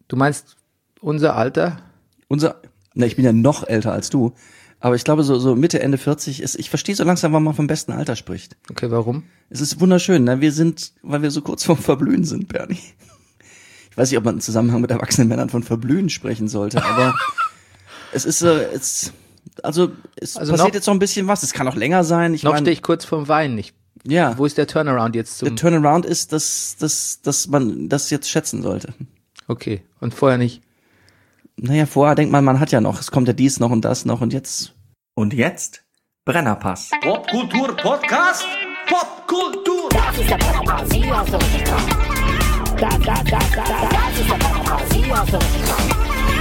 Du meinst unser Alter? Ich bin ja noch älter als du, aber ich glaube so Mitte, Ende 40 ist, ich verstehe so langsam, warum man vom besten Alter spricht. Okay, warum? Es ist wunderschön, ne? Weil wir so kurz vorm Verblühen sind, Bernie. Ich weiß nicht, ob man im Zusammenhang mit erwachsenen Männern von Verblühen sprechen sollte, aber es ist passiert jetzt noch ein bisschen was, es kann auch länger sein. Noch stehe ich kurz vorm Weinen. Ja. Wo ist der Turnaround jetzt Der Turnaround ist, dass man das jetzt schätzen sollte. Okay, und vorher nicht? Naja, vorher denkt man hat ja noch, es kommt ja dies noch und das noch und jetzt. Und jetzt Brennerpass. Popkultur-Podcast? Popkultur! Das ist der Brennerpass, hier hast du richtig drauf. Das ist der Brennerpass, hier hast du richtig drauf.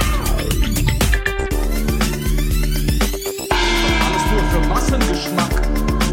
Alles nur für Massengeschmack.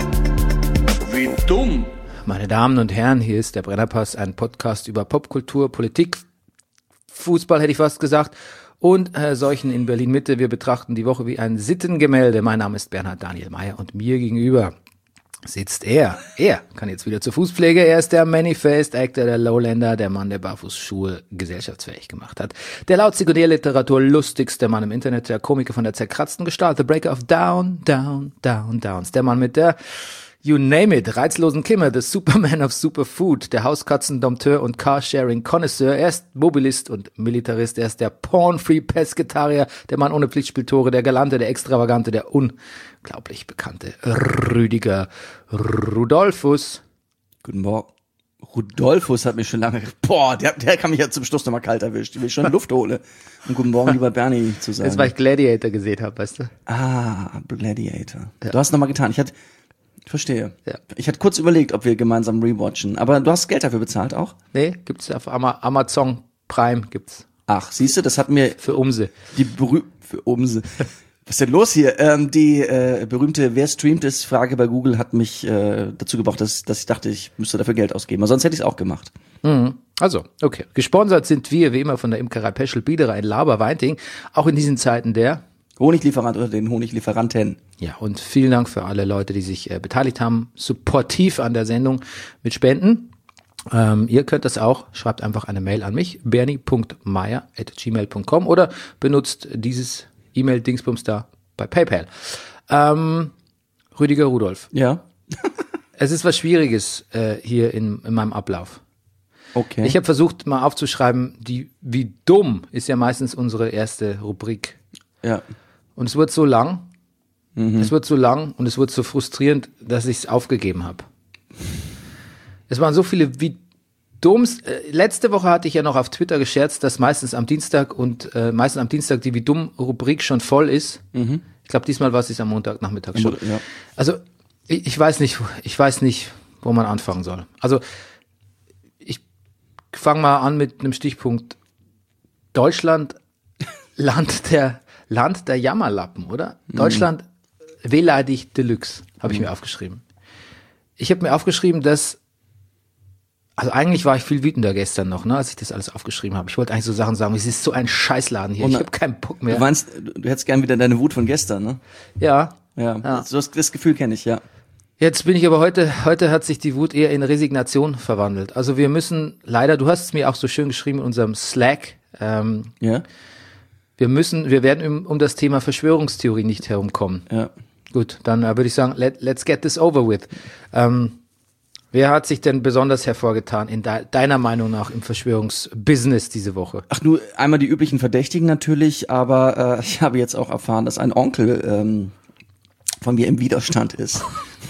Wie dumm. Meine Damen und Herren, hier ist der Brennerpass, ein Podcast über Popkultur, Politik, Fußball hätte ich fast gesagt, und Seuchen in Berlin-Mitte. Wir betrachten die Woche wie ein Sittengemälde. Mein Name ist Bernhard Daniel Mayer und mir gegenüber sitzt er. Er kann jetzt wieder zur Fußpflege. Er ist der Many-Faced Actor, der Lowlander, der Mann, der Barfußschuhe gesellschaftsfähig gemacht hat. Der laut Sekundärliteratur lustigste Mann im Internet, der Komiker von der zerkratzten Gestalt, the Breaker of Down, Down, Down, Downs. Der Mann mit der You name it, reizlosen Kimmer, the Superman of Superfood, der Hauskatzen-Dompteur und Carsharing-Connoisseur. Er ist Mobilist und Militarist, er ist der Porn-Free-Pesketarier, der Mann ohne Pflichtspieltore, der Galante, der Extravagante, der unglaublich bekannte Rüdiger Rudolphus. Guten Morgen. Rudolphus hat mich schon lange, der kann mich ja zum Schluss nochmal kalt erwischt, will ich schon Luft hole. Und guten Morgen, lieber Bernie, zu sagen. Das, weil ich Gladiator gesehen habe, weißt du? Ah, Gladiator. Ja. Du hast nochmal getan. Ich verstehe. Ja. Ich hatte kurz überlegt, ob wir gemeinsam rewatchen, aber du hast Geld dafür bezahlt auch? Nee, gibt's auf Amazon Prime gibt's. Ach, siehst du, das hat mir für Umse. Für Umse. Was ist denn los hier? Die berühmte Wer streamt es Frage bei Google hat mich dazu gebracht, dass ich dachte, ich müsste dafür Geld ausgeben, aber sonst hätte ich es auch gemacht. Mhm. Also, okay. Gesponsert sind wir wie immer von der Imkerei Peschel Biederer in Laber-Weinting, auch in diesen Zeiten der Honiglieferant oder den Honiglieferanten. Ja, und vielen Dank für alle Leute, die sich beteiligt haben, supportiv an der Sendung mit Spenden. Ihr könnt das auch, schreibt einfach eine Mail an mich, bernie.meier@gmail.com oder benutzt dieses E-Mail-Dingsbums da bei PayPal. Rüdiger Rudolph. Ja. Es ist was Schwieriges hier in meinem Ablauf. Okay. Ich habe versucht, mal aufzuschreiben, wie dumm ist ja meistens unsere erste Rubrik. Ja. Und es wird so lang, und es wird so frustrierend, dass ich es aufgegeben habe. Es waren so viele wie dumms. Letzte Woche hatte ich ja noch auf Twitter gescherzt, dass meistens am Dienstag die wie dumm Rubrik schon voll ist. Ich glaube, diesmal war es am Montagnachmittag schon. Ja. Also ich weiß nicht, wo man anfangen soll. Also ich fange mal an mit einem Stichpunkt. Deutschland, Land der Jammerlappen, oder? Deutschland wehleidig Deluxe, habe ich mir aufgeschrieben. Ich habe mir aufgeschrieben, also eigentlich war ich viel wütender gestern noch, ne, als ich das alles aufgeschrieben habe. Ich wollte eigentlich so Sachen sagen, es ist so ein Scheißladen hier, ich habe keinen Bock mehr. Du meinst, du hättest gern wieder deine Wut von gestern, ne? Ja. Das Gefühl kenne ich, ja. Jetzt bin ich aber heute hat sich die Wut eher in Resignation verwandelt. Also wir müssen leider, du hast es mir auch so schön geschrieben in unserem Slack, ja. Wir werden um das Thema Verschwörungstheorie nicht herumkommen. Ja. Gut, dann würde ich sagen, let's get this over with. Wer hat sich denn besonders hervorgetan in deiner Meinung nach im Verschwörungsbusiness diese Woche? Ach, nur einmal die üblichen Verdächtigen natürlich, aber ich habe jetzt auch erfahren, dass ein Onkel von mir im Widerstand ist.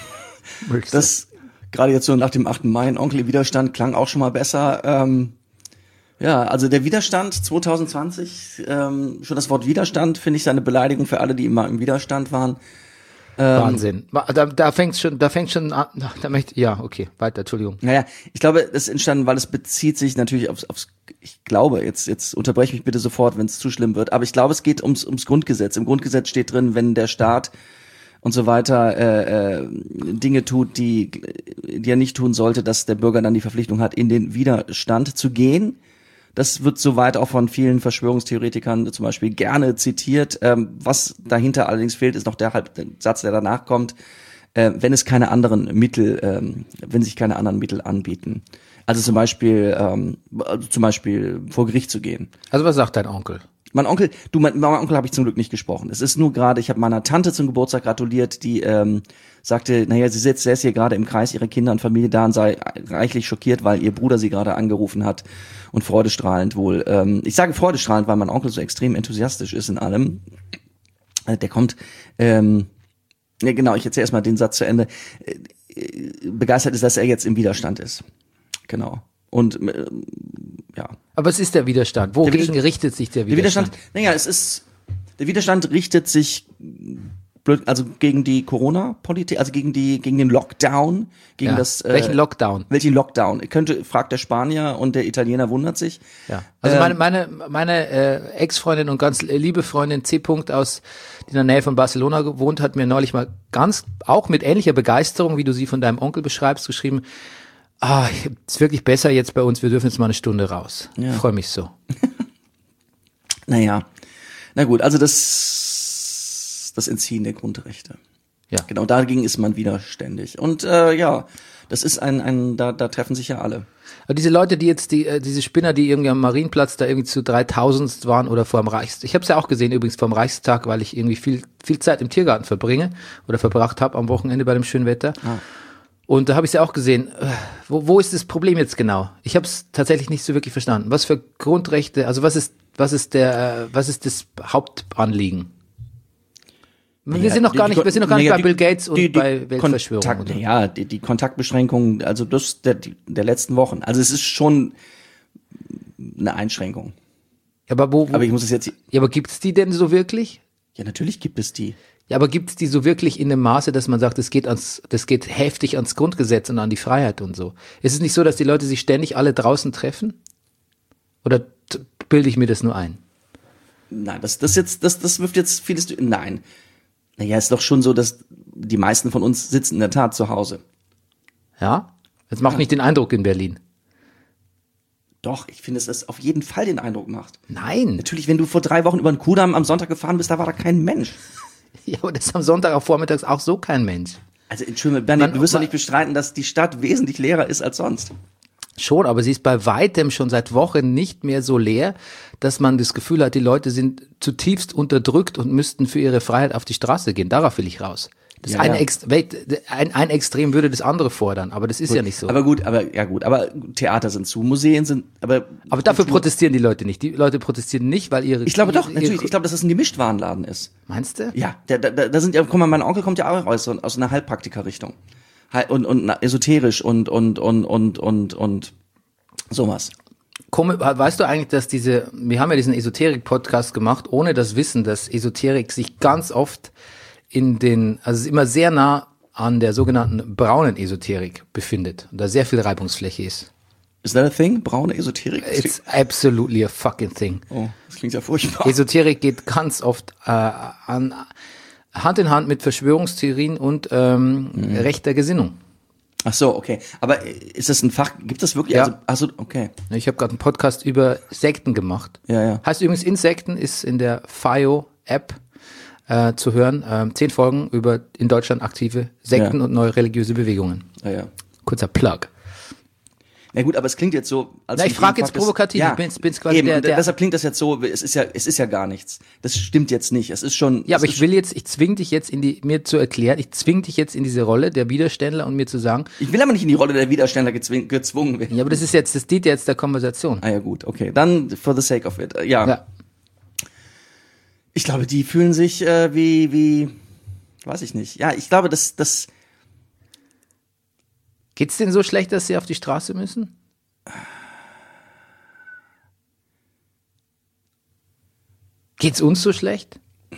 Das gerade jetzt so nach dem 8. Mai, ein Onkel im Widerstand klang auch schon mal besser. Ja, also der Widerstand 2020, schon das Wort Widerstand finde ich eine Beleidigung für alle, die immer im Widerstand waren. Wahnsinn. Da fängt schon an. Okay, weiter, Entschuldigung. Naja, ich glaube, das ist entstanden, weil es bezieht sich natürlich aufs ich glaube, jetzt unterbreche mich bitte sofort, wenn es zu schlimm wird, aber ich glaube, es geht ums Grundgesetz. Im Grundgesetz steht drin, wenn der Staat und so weiter Dinge tut, die er nicht tun sollte, dass der Bürger dann die Verpflichtung hat, in den Widerstand zu gehen. Das wird soweit auch von vielen Verschwörungstheoretikern zum Beispiel gerne zitiert. Was dahinter allerdings fehlt, ist noch der Satz, der danach kommt, wenn sich keine anderen Mittel anbieten. Also zum Beispiel vor Gericht zu gehen. Also was sagt dein Onkel? Mein Onkel habe ich zum Glück nicht gesprochen. Es ist nur gerade, ich habe meiner Tante zum Geburtstag gratuliert, die sagte, naja, sie säß hier gerade im Kreis ihrer Kinder und Familie da und sei reichlich schockiert, weil ihr Bruder sie gerade angerufen hat und freudestrahlend wohl. Ich sage freudestrahlend, weil mein Onkel so extrem enthusiastisch ist in allem. Der kommt, ja genau, ich erzähle erstmal den Satz zu Ende. Begeistert ist, dass er jetzt im Widerstand ist. Genau. Und ja. Aber was ist der Widerstand? Wogegen richtet sich der Widerstand? Der Widerstand richtet sich also gegen die Corona-Politik, also gegen den Lockdown, gegen das welchen Lockdown? Welchen Lockdown? Fragt der Spanier und der Italiener wundert sich. Ja. Also meine Ex-Freundin und ganz liebe Freundin C. die in der Nähe von Barcelona gewohnt hat, mir neulich mal auch mit ähnlicher Begeisterung, wie du sie von deinem Onkel beschreibst, geschrieben: ist wirklich besser jetzt bei uns, wir dürfen jetzt mal eine Stunde raus. Ja. Ich freue mich so. Naja, na gut, also das Entziehen der Grundrechte. Ja. Genau, dagegen ist man widerständig. Und ja, das ist da treffen sich ja alle. Aber diese Leute, die jetzt diese Spinner, die irgendwie am Marienplatz da irgendwie zu 3000 waren oder vor dem Reichstag. Ich habe es ja auch gesehen übrigens vor dem Reichstag, weil ich irgendwie viel Zeit im Tiergarten verbracht habe am Wochenende bei dem schönen Wetter. Und da habe ich es ja auch gesehen. Wo ist das Problem jetzt genau? Ich habe es tatsächlich nicht so wirklich verstanden. Was für Grundrechte, also was ist das Hauptanliegen? Wir sind noch gar nicht bei Bill Gates und bei Weltverschwörung. Die Kontaktbeschränkungen, also der letzten Wochen. Also es ist schon eine Einschränkung. Aber ich muss es jetzt. Ja, aber gibt's die denn so wirklich? Ja, natürlich gibt es die. Ja, aber gibt's die so wirklich in dem Maße, dass man sagt, das geht heftig ans Grundgesetz und an die Freiheit und so? Ist es nicht so, dass die Leute sich ständig alle draußen treffen? Oder bilde ich mir das nur ein? Nein, das wirft jetzt vieles. Nein. Naja, ist doch schon so, dass die meisten von uns sitzen in der Tat zu Hause. Ja? Das macht nicht den Eindruck in Berlin. Doch, ich finde, dass das auf jeden Fall den Eindruck macht. Nein. Natürlich, wenn du vor 3 Wochen über den Kudamm am Sonntag gefahren bist, da war da kein Mensch. Ja, aber das ist am Sonntag auch vormittags auch so kein Mensch. Also, Entschuldigung, Bernie, du wirst doch nicht bestreiten, dass die Stadt wesentlich leerer ist als sonst. Schon, aber sie ist bei weitem schon seit Wochen nicht mehr so leer, dass man das Gefühl hat, die Leute sind zutiefst unterdrückt und müssten für ihre Freiheit auf die Straße gehen. Darauf will ich raus. Ein Extrem würde das andere fordern, aber das ist gut, ja nicht so. Aber Theater sind zu, Museen sind, aber dafür protestieren die Leute nicht. Die Leute protestieren nicht, weil ihre... Ich glaube doch, natürlich. Ich glaube, dass das ein Gemischtwarenladen ist. Meinst du? Ja, da sind ja, guck mal, mein Onkel kommt ja auch aus einer Heilpraktiker-Richtung. Und esoterisch und sowas. Weißt du eigentlich, dass wir haben ja diesen Esoterik-Podcast gemacht, ohne das Wissen, dass Esoterik sich ganz oft also es immer sehr nah an der sogenannten braunen Esoterik befindet und da sehr viel Reibungsfläche ist. Is that a thing? Braune Esoterik? It's absolutely a fucking thing. Oh, das klingt ja furchtbar. Esoterik geht ganz oft Hand in Hand mit Verschwörungstheorien und rechter Gesinnung. Ach so, okay. Aber ist das ein Fach? Gibt es wirklich? Ja. Also okay. Ich habe gerade einen Podcast über Sekten gemacht. Ja. Heißt übrigens Insekten, ist in der FIO-App zu hören. 10 Folgen über in Deutschland aktive Sekten und neue religiöse Bewegungen. Ja. Kurzer Plug. Na gut, aber es klingt jetzt so, als ich frage jetzt provokativ, ja, ich bin's quasi eben, deshalb klingt das jetzt so, es ist ja gar nichts. Das stimmt jetzt nicht. Es ist schon. Ja, aber ich zwing dich jetzt mir zu erklären, ich zwing dich jetzt in diese Rolle der Widerständler und mir zu sagen. Ich will aber nicht in die Rolle der Widerständler gezwungen werden. Ja, aber das dient jetzt der Konversation. Ah ja, gut, okay. Dann for the sake of it. Ja. Ich glaube, die fühlen sich wie weiß ich nicht. Ja, ich glaube, das Geht's denen so schlecht, dass sie auf die Straße müssen? Geht's uns so schlecht?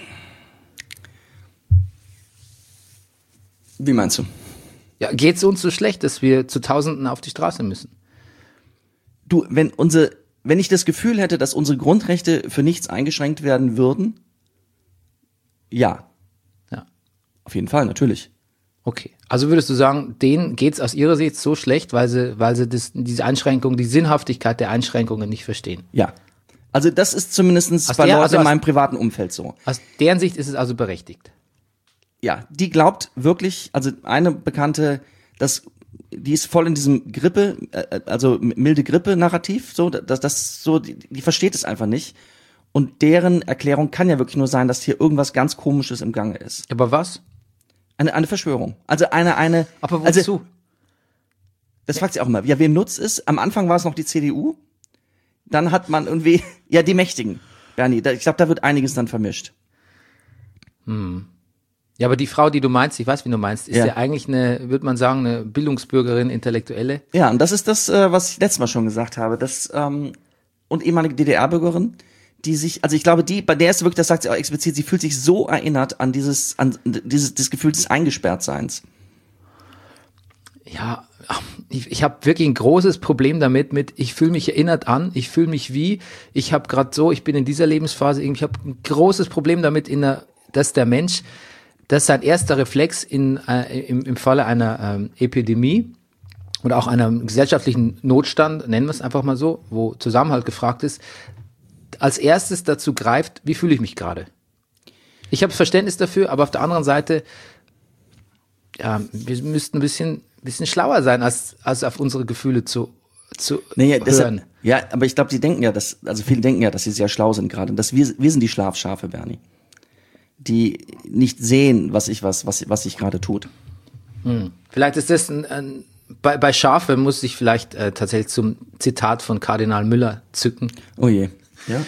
Wie meinst du? Ja, geht's uns so schlecht, dass wir zu Tausenden auf die Straße müssen? Du, wenn ich das Gefühl hätte, dass unsere Grundrechte für nichts eingeschränkt werden würden, ja. Ja. Auf jeden Fall, natürlich. Okay. Also würdest du sagen, denen geht's aus ihrer Sicht so schlecht, weil sie diese Einschränkungen, die Sinnhaftigkeit der Einschränkungen nicht verstehen? Ja. Also das ist zumindest bei Leuten in meinem privaten Umfeld so. Aus deren Sicht ist es also berechtigt? Ja, die glaubt wirklich, also eine Bekannte, dass die ist voll in diesem Grippe, also milde Grippe-Narrativ, so, das so, die versteht es einfach nicht. Und deren Erklärung kann ja wirklich nur sein, dass hier irgendwas ganz Komisches im Gange ist. Aber was? Eine Verschwörung. Also eine. Aber wozu? Also, das fragt sich auch immer. Ja, wem nutzt es? Am Anfang war es noch die CDU. Dann hat man irgendwie, ja, die Mächtigen. Bernie, ich glaube, da wird einiges dann vermischt. Ja, aber die Frau, die du meinst, ich weiß, wie du meinst, ist ja eigentlich würde man sagen, eine Bildungsbürgerin, Intellektuelle. Ja, und das ist das, was ich letztes Mal schon gesagt habe. Und ehemalige DDR-Bürgerin, die sich, also ich glaube, bei der ist wirklich, das sagt sie auch explizit, sie fühlt sich so erinnert an dieses Gefühl des Eingesperrtseins. Ja, ich habe wirklich ein großes Problem damit, ich fühle mich erinnert an, ich fühle mich ich habe gerade so, ich bin in dieser Lebensphase, ich habe ein großes Problem damit, dass der Mensch, dass sein erster Reflex im Falle einer Epidemie oder auch einer gesellschaftlichen Notstand, nennen wir es einfach mal so, wo Zusammenhalt gefragt ist, als erstes dazu greift, wie fühle ich mich gerade? Ich habe Verständnis dafür, aber auf der anderen Seite, ja, wir müssten ein bisschen schlauer sein, als auf unsere Gefühle zu hören. Deshalb, ja, aber ich glaube, viele denken ja, dass sie sehr schlau sind gerade. Wir sind die Schlafschafe, Bernie. Die nicht sehen, was sich gerade tut. Vielleicht ist das bei Schafe muss ich vielleicht tatsächlich zum Zitat von Kardinal Müller zücken. Oh je. Ja.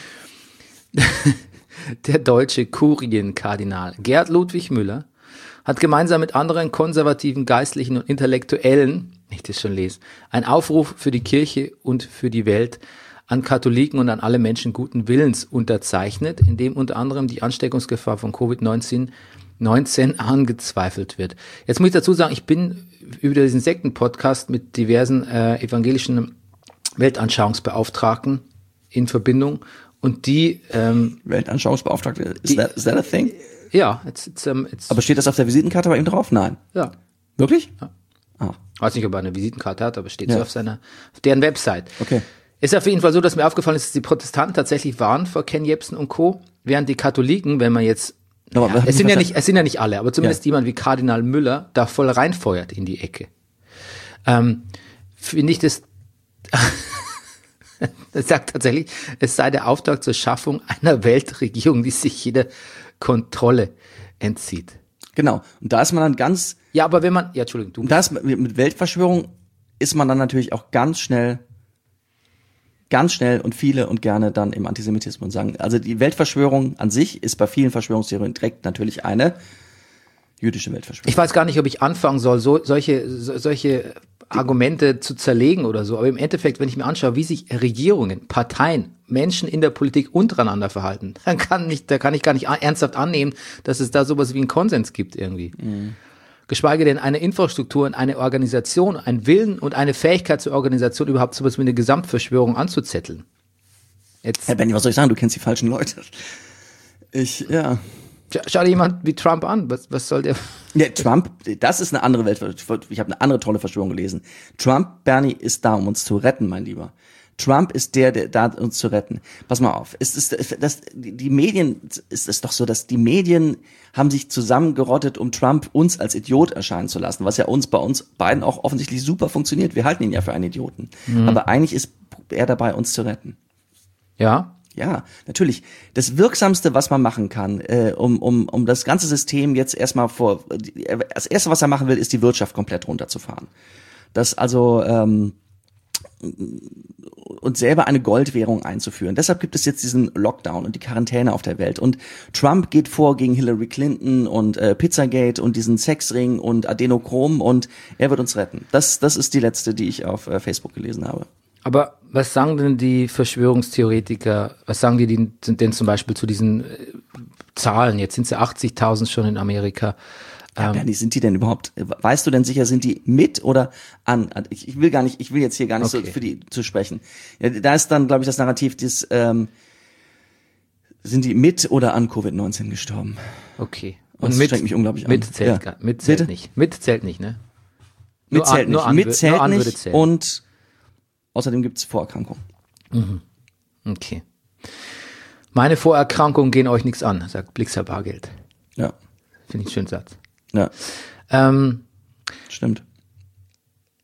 Der deutsche Kurienkardinal Gerd Ludwig Müller hat gemeinsam mit anderen konservativen Geistlichen und Intellektuellen, wenn ich das schon lese, einen Aufruf für die Kirche und für die Welt an Katholiken und an alle Menschen guten Willens unterzeichnet, in dem unter anderem die Ansteckungsgefahr von Covid-19 angezweifelt wird. Jetzt muss ich dazu sagen, ich bin über diesen Sekten-Podcast mit diversen evangelischen Weltanschauungsbeauftragten in Verbindung und die Weltanschauungsbeauftragte, is that a thing? Ja, aber steht das auf der Visitenkarte bei ihm drauf? Nein. Ja. Wirklich? Ja. Ah. Weiß nicht, ob er eine Visitenkarte hat, aber steht so auf deren Website. Okay. Ist auf jeden Fall so, dass mir aufgefallen ist, dass die Protestanten tatsächlich waren vor Ken Jebsen und Co., während die Katholiken, wenn man jetzt, es sind ja nicht alle, aber zumindest jemand wie Kardinal Müller da voll reinfeuert in die Ecke. Finde ich das, er sagt tatsächlich, es sei der Auftrag zur Schaffung einer Weltregierung, die sich jeder Kontrolle entzieht. Genau. Und da ist man dann ganz. Ja, aber wenn man, Entschuldigung, mit Weltverschwörung ist man dann natürlich auch ganz schnell und viele und gerne dann im Antisemitismus und sagen, also die Weltverschwörung an sich ist bei vielen Verschwörungstheorien direkt natürlich eine jüdische Weltverschwörung. Ich weiß gar nicht, ob ich anfangen soll, solche Argumente zu zerlegen oder so, aber im Endeffekt, wenn ich mir anschaue, wie sich Regierungen, Parteien, Menschen in der Politik untereinander verhalten, da kann ich gar nicht ernsthaft annehmen, dass es da sowas wie einen Konsens gibt irgendwie. Geschweige denn eine Infrastruktur und eine Organisation, ein Willen und eine Fähigkeit zur Organisation, überhaupt sowas wie eine Gesamtverschwörung anzuzetteln. Herr Benny, was soll ich sagen? Du kennst die falschen Leute. Schau dir jemand wie Trump an. Was soll der? Ja, Trump, das ist eine andere Welt. Ich habe eine andere tolle Verschwörung gelesen. Trump, Bernie, ist da, um uns zu retten, mein Lieber. Trump ist der da, uns zu retten. Pass mal auf. Die Medien, ist es doch so, dass die Medien haben sich zusammengerottet, um Trump uns als Idiot erscheinen zu lassen, was ja bei uns beiden auch offensichtlich super funktioniert. Wir halten ihn ja für einen Idioten. Aber eigentlich ist er dabei, uns zu retten. Ja? Ja, natürlich. Das Wirksamste, was man machen kann, um das ganze System jetzt erstmal das Erste, was er machen will, ist die Wirtschaft komplett runterzufahren. Das also, und selber eine Goldwährung einzuführen. Deshalb gibt es jetzt diesen Lockdown und die Quarantäne auf der Welt. Und Trump geht vor gegen Hillary Clinton und Pizzagate und diesen Sexring und Adenochrom und er wird uns retten. Das ist die letzte, die ich auf Facebook gelesen habe. Aber was sagen denn die Verschwörungstheoretiker, was sagen die denn zum Beispiel zu diesen Zahlen? Jetzt sind es ja 80.000 schon in Amerika. Ja, Bernie, sind die denn überhaupt, weißt du denn sicher, sind die mit oder an? Ich will jetzt hier gar nicht so für die zu sprechen. Ja, da ist dann, glaube ich, das Narrativ, sind die mit oder an Covid-19 gestorben? Okay. Und das strengt mich unglaublich an. Mit zählt nicht. Mit zählt nicht, ne? Mit zählt nicht. Und außerdem gibt's Vorerkrankungen. Mhm. Okay. Meine Vorerkrankungen gehen euch nichts an, sagt Blixer Bargeld. Ja. Finde ich einen schönen Satz. Ja. Stimmt.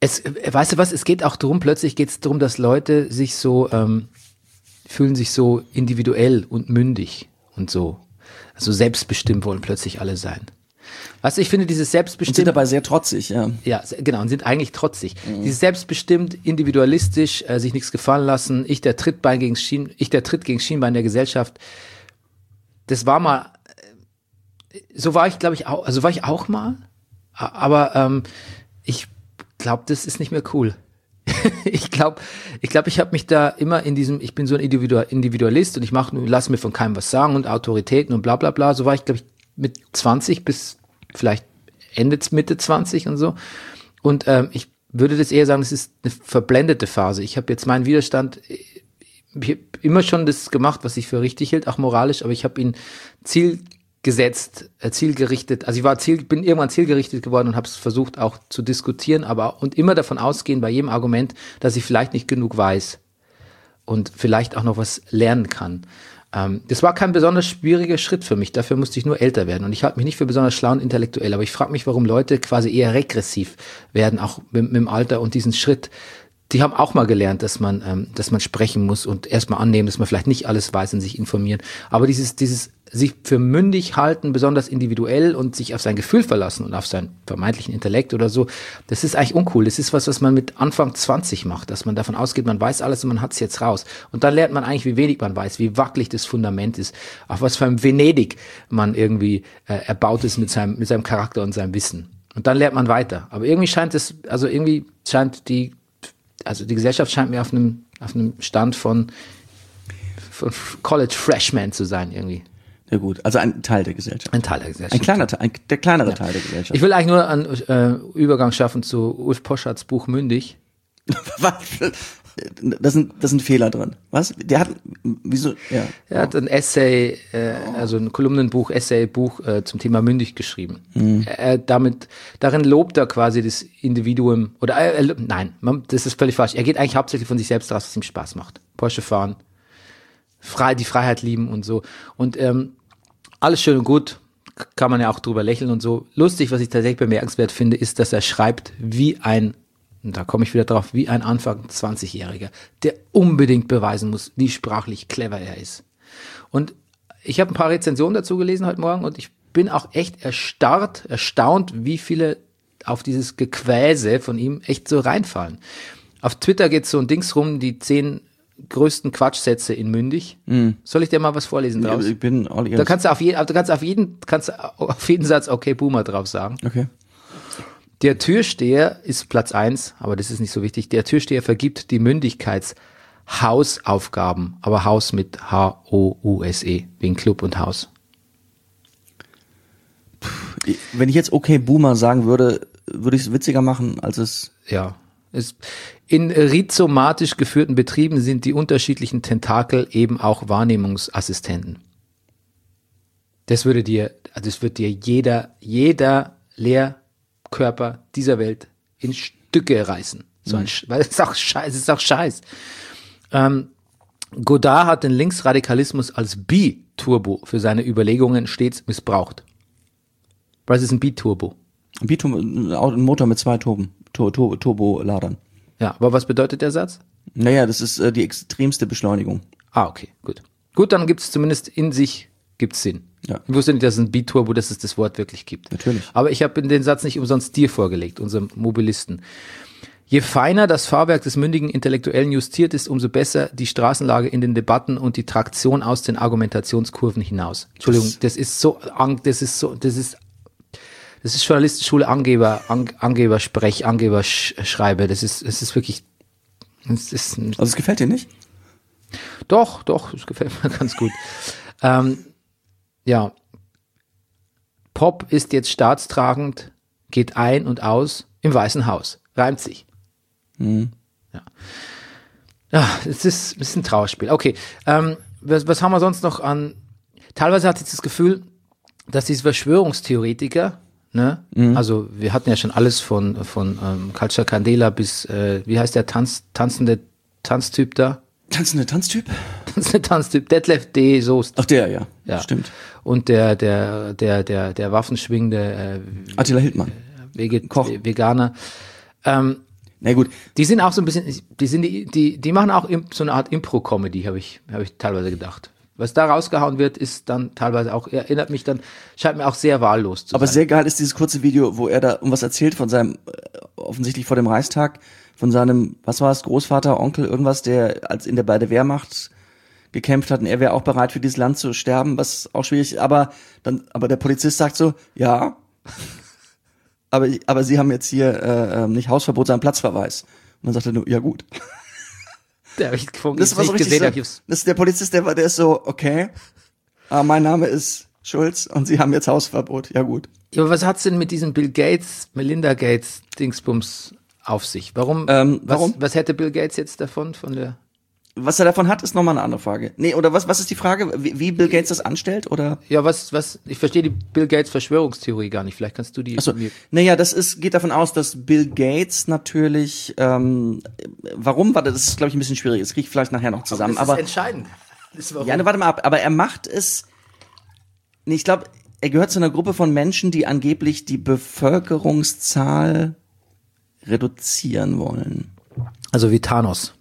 weißt du was, es geht auch darum, plötzlich geht es darum, dass Leute sich so, fühlen sich so individuell und mündig und so. Also selbstbestimmt wollen plötzlich alle sein. Weißt du, ich finde dieses Und selbstbestimmt... sind dabei sehr trotzig, ja. Ja, genau, und sind eigentlich trotzig. Dieses selbstbestimmt, individualistisch, sich nichts gefallen lassen, der Tritt gegen Schienbein der Gesellschaft, das war mal, so war ich, glaube ich, auch, also war ich auch mal, aber ich glaube, das ist nicht mehr cool. Ich glaube, ich habe mich da immer in diesem, ich bin so ein Individualist und ich lasse mir von keinem was sagen und Autoritäten und bla bla bla. So war ich, glaube ich, mit 20 bis vielleicht Mitte 20 und so. Und ich würde das eher sagen, das ist eine verblendete Phase. Ich habe jetzt meinen Widerstand, ich habe immer schon das gemacht, was ich für richtig hielt, auch moralisch, aber ich habe ihn zielgerichtet, also bin irgendwann zielgerichtet geworden und habe es versucht auch zu diskutieren, und immer davon ausgehen bei jedem Argument, dass ich vielleicht nicht genug weiß und vielleicht auch noch was lernen kann. Das war kein besonders schwieriger Schritt für mich, dafür musste ich nur älter werden und ich halte mich nicht für besonders schlau und intellektuell, aber ich frage mich, warum Leute quasi eher regressiv werden, auch mit dem Alter und diesen Schritt. Die haben auch mal gelernt, dass man sprechen muss und erstmal annehmen, dass man vielleicht nicht alles weiß und sich informieren. Aber dieses sich für mündig halten, besonders individuell und sich auf sein Gefühl verlassen und auf seinen vermeintlichen Intellekt oder so, das ist eigentlich uncool. Das ist was man mit Anfang 20 macht, dass man davon ausgeht, man weiß alles und man hat's jetzt raus. Und dann lernt man eigentlich, wie wenig man weiß, wie wackelig das Fundament ist, auf was für ein Venedig man irgendwie erbaut ist mit seinem Charakter und seinem Wissen. Und dann lernt man weiter. Aber irgendwie die Gesellschaft scheint mir auf einem Stand von College Freshman zu sein irgendwie. Ja gut, also ein Teil der Gesellschaft. Ein Teil der Gesellschaft. Der kleinere Teil der Gesellschaft. Ich will eigentlich nur einen Übergang schaffen zu Ulf Poschards Buch Mündig. Was? Da sind Fehler drin. Was? Der hat, wieso? Ja. Er hat ein Essay, also ein Kolumnenbuch, Essaybuch zum Thema Mündig geschrieben. Darin lobt er quasi das Individuum, oder das ist völlig falsch. Er geht eigentlich hauptsächlich von sich selbst raus, was ihm Spaß macht. Porsche fahren, die Freiheit lieben und so. Und alles schön und gut, kann man ja auch drüber lächeln und so. Lustig, was ich tatsächlich bemerkenswert finde, ist, dass er schreibt und da komme ich wieder drauf, wie ein Anfang 20-Jähriger, der unbedingt beweisen muss, wie sprachlich clever er ist. Und ich habe ein paar Rezensionen dazu gelesen heute Morgen und ich bin auch echt erstaunt, wie viele auf dieses Gequäse von ihm echt so reinfallen. Auf Twitter geht so ein Dings rum, die 10 größten Quatschsätze in Mündig. Soll ich dir mal was vorlesen draus? Ich bin all Da kannst du auf jeden Satz okay Boomer drauf sagen. Okay. Der Türsteher ist Platz 1, aber das ist nicht so wichtig. Der Türsteher vergibt die Mündigkeitshausaufgaben, aber Haus mit H-O-U-S-E, wegen Club und Haus. Wenn ich jetzt okay Boomer sagen würde, würde ich es witziger machen, als es... Ja. In rhizomatisch geführten Betrieben sind die unterschiedlichen Tentakel eben auch Wahrnehmungsassistenten. Das wird dir jeder Lehrkörper dieser Welt in Stücke reißen. Weil es ist auch Scheiß. Godard hat den Linksradikalismus als Bi-Turbo für seine Überlegungen stets missbraucht. Was ist ein Bi-Turbo? Ein Motor mit 2 Turboladern. Ja, aber was bedeutet der Satz? Naja, das ist die extremste Beschleunigung. Ah, okay, gut. Gut, dann gibt es zumindest in sich gibt's Sinn. Ja. Ich wusste nicht, dass es ein Bi-Turbo, dass es das Wort wirklich gibt. Natürlich. Aber ich habe den Satz nicht umsonst dir vorgelegt, unserem Mobilisten. Je feiner das Fahrwerk des mündigen Intellektuellen justiert ist, umso besser die Straßenlage in den Debatten und die Traktion aus den Argumentationskurven hinaus. Entschuldigung, das ist Journalistenschule, Angebersprech, Angeberschreibe. Das ist wirklich. Also es gefällt dir nicht? Doch, es gefällt mir ganz gut. Ja. Pop ist jetzt staatstragend, geht ein und aus im Weißen Haus. Reimt sich. Ja. Ja, es ist ein Trauerspiel. Okay. Was haben wir sonst noch an? Teilweise hatte ich das Gefühl, dass diese Verschwörungstheoretiker, ne? Also wir hatten ja schon alles von Culture Candela bis wie heißt der tanzende Tanztyp da? Tanzende Tanztyp? Tanzende Tanztyp, Detlef D. Soest. Ach der, ja. Stimmt. Und der waffenschwingende Attila Hildmann. Veganer. Na gut, Die sind auch so ein bisschen, die machen auch so eine Art Impro-Comedy, habe ich teilweise gedacht. Was da rausgehauen wird, ist dann teilweise auch, scheint mir auch sehr wahllos zu aber sein. sehr geil ist dieses kurze Video, wo er da was erzählt von seinem, offensichtlich vor dem Reichstag, von seinem, was war es, Großvater, Onkel, irgendwas, der bei der Wehrmacht gekämpft hat und er wäre auch bereit für dieses Land zu sterben, was auch schwierig ist, aber der Polizist sagt so, ja, aber sie haben jetzt hier nicht Hausverbot, sondern Platzverweis. Und dann sagt er nur, ja gut. Der hab ich gefunden, Das war so richtig so, hab das ist der Polizist, der ist so, okay, mein Name ist Schulz und Sie haben jetzt Hausverbot, ja gut. Ja, aber was hat's denn mit diesem Bill Gates, Melinda Gates Dingsbums auf sich? Warum? Was hätte Bill Gates jetzt davon von der? Was er davon hat, ist nochmal eine andere Frage. Nee, oder was ist die Frage, wie Bill Gates das anstellt, oder? Ja, ich verstehe die Bill Gates Verschwörungstheorie gar nicht. Vielleicht kannst du die. Achso, naja, geht davon aus, dass Bill Gates natürlich, warum, das ist, glaube ich, ein bisschen schwierig, das kriege ich vielleicht nachher noch zusammen. Aber das ist entscheidend. Ja, ne, warte mal ab, aber er macht es, nee, ich glaube, er gehört zu einer Gruppe von Menschen, die angeblich die Bevölkerungszahl reduzieren wollen. Also wie Thanos.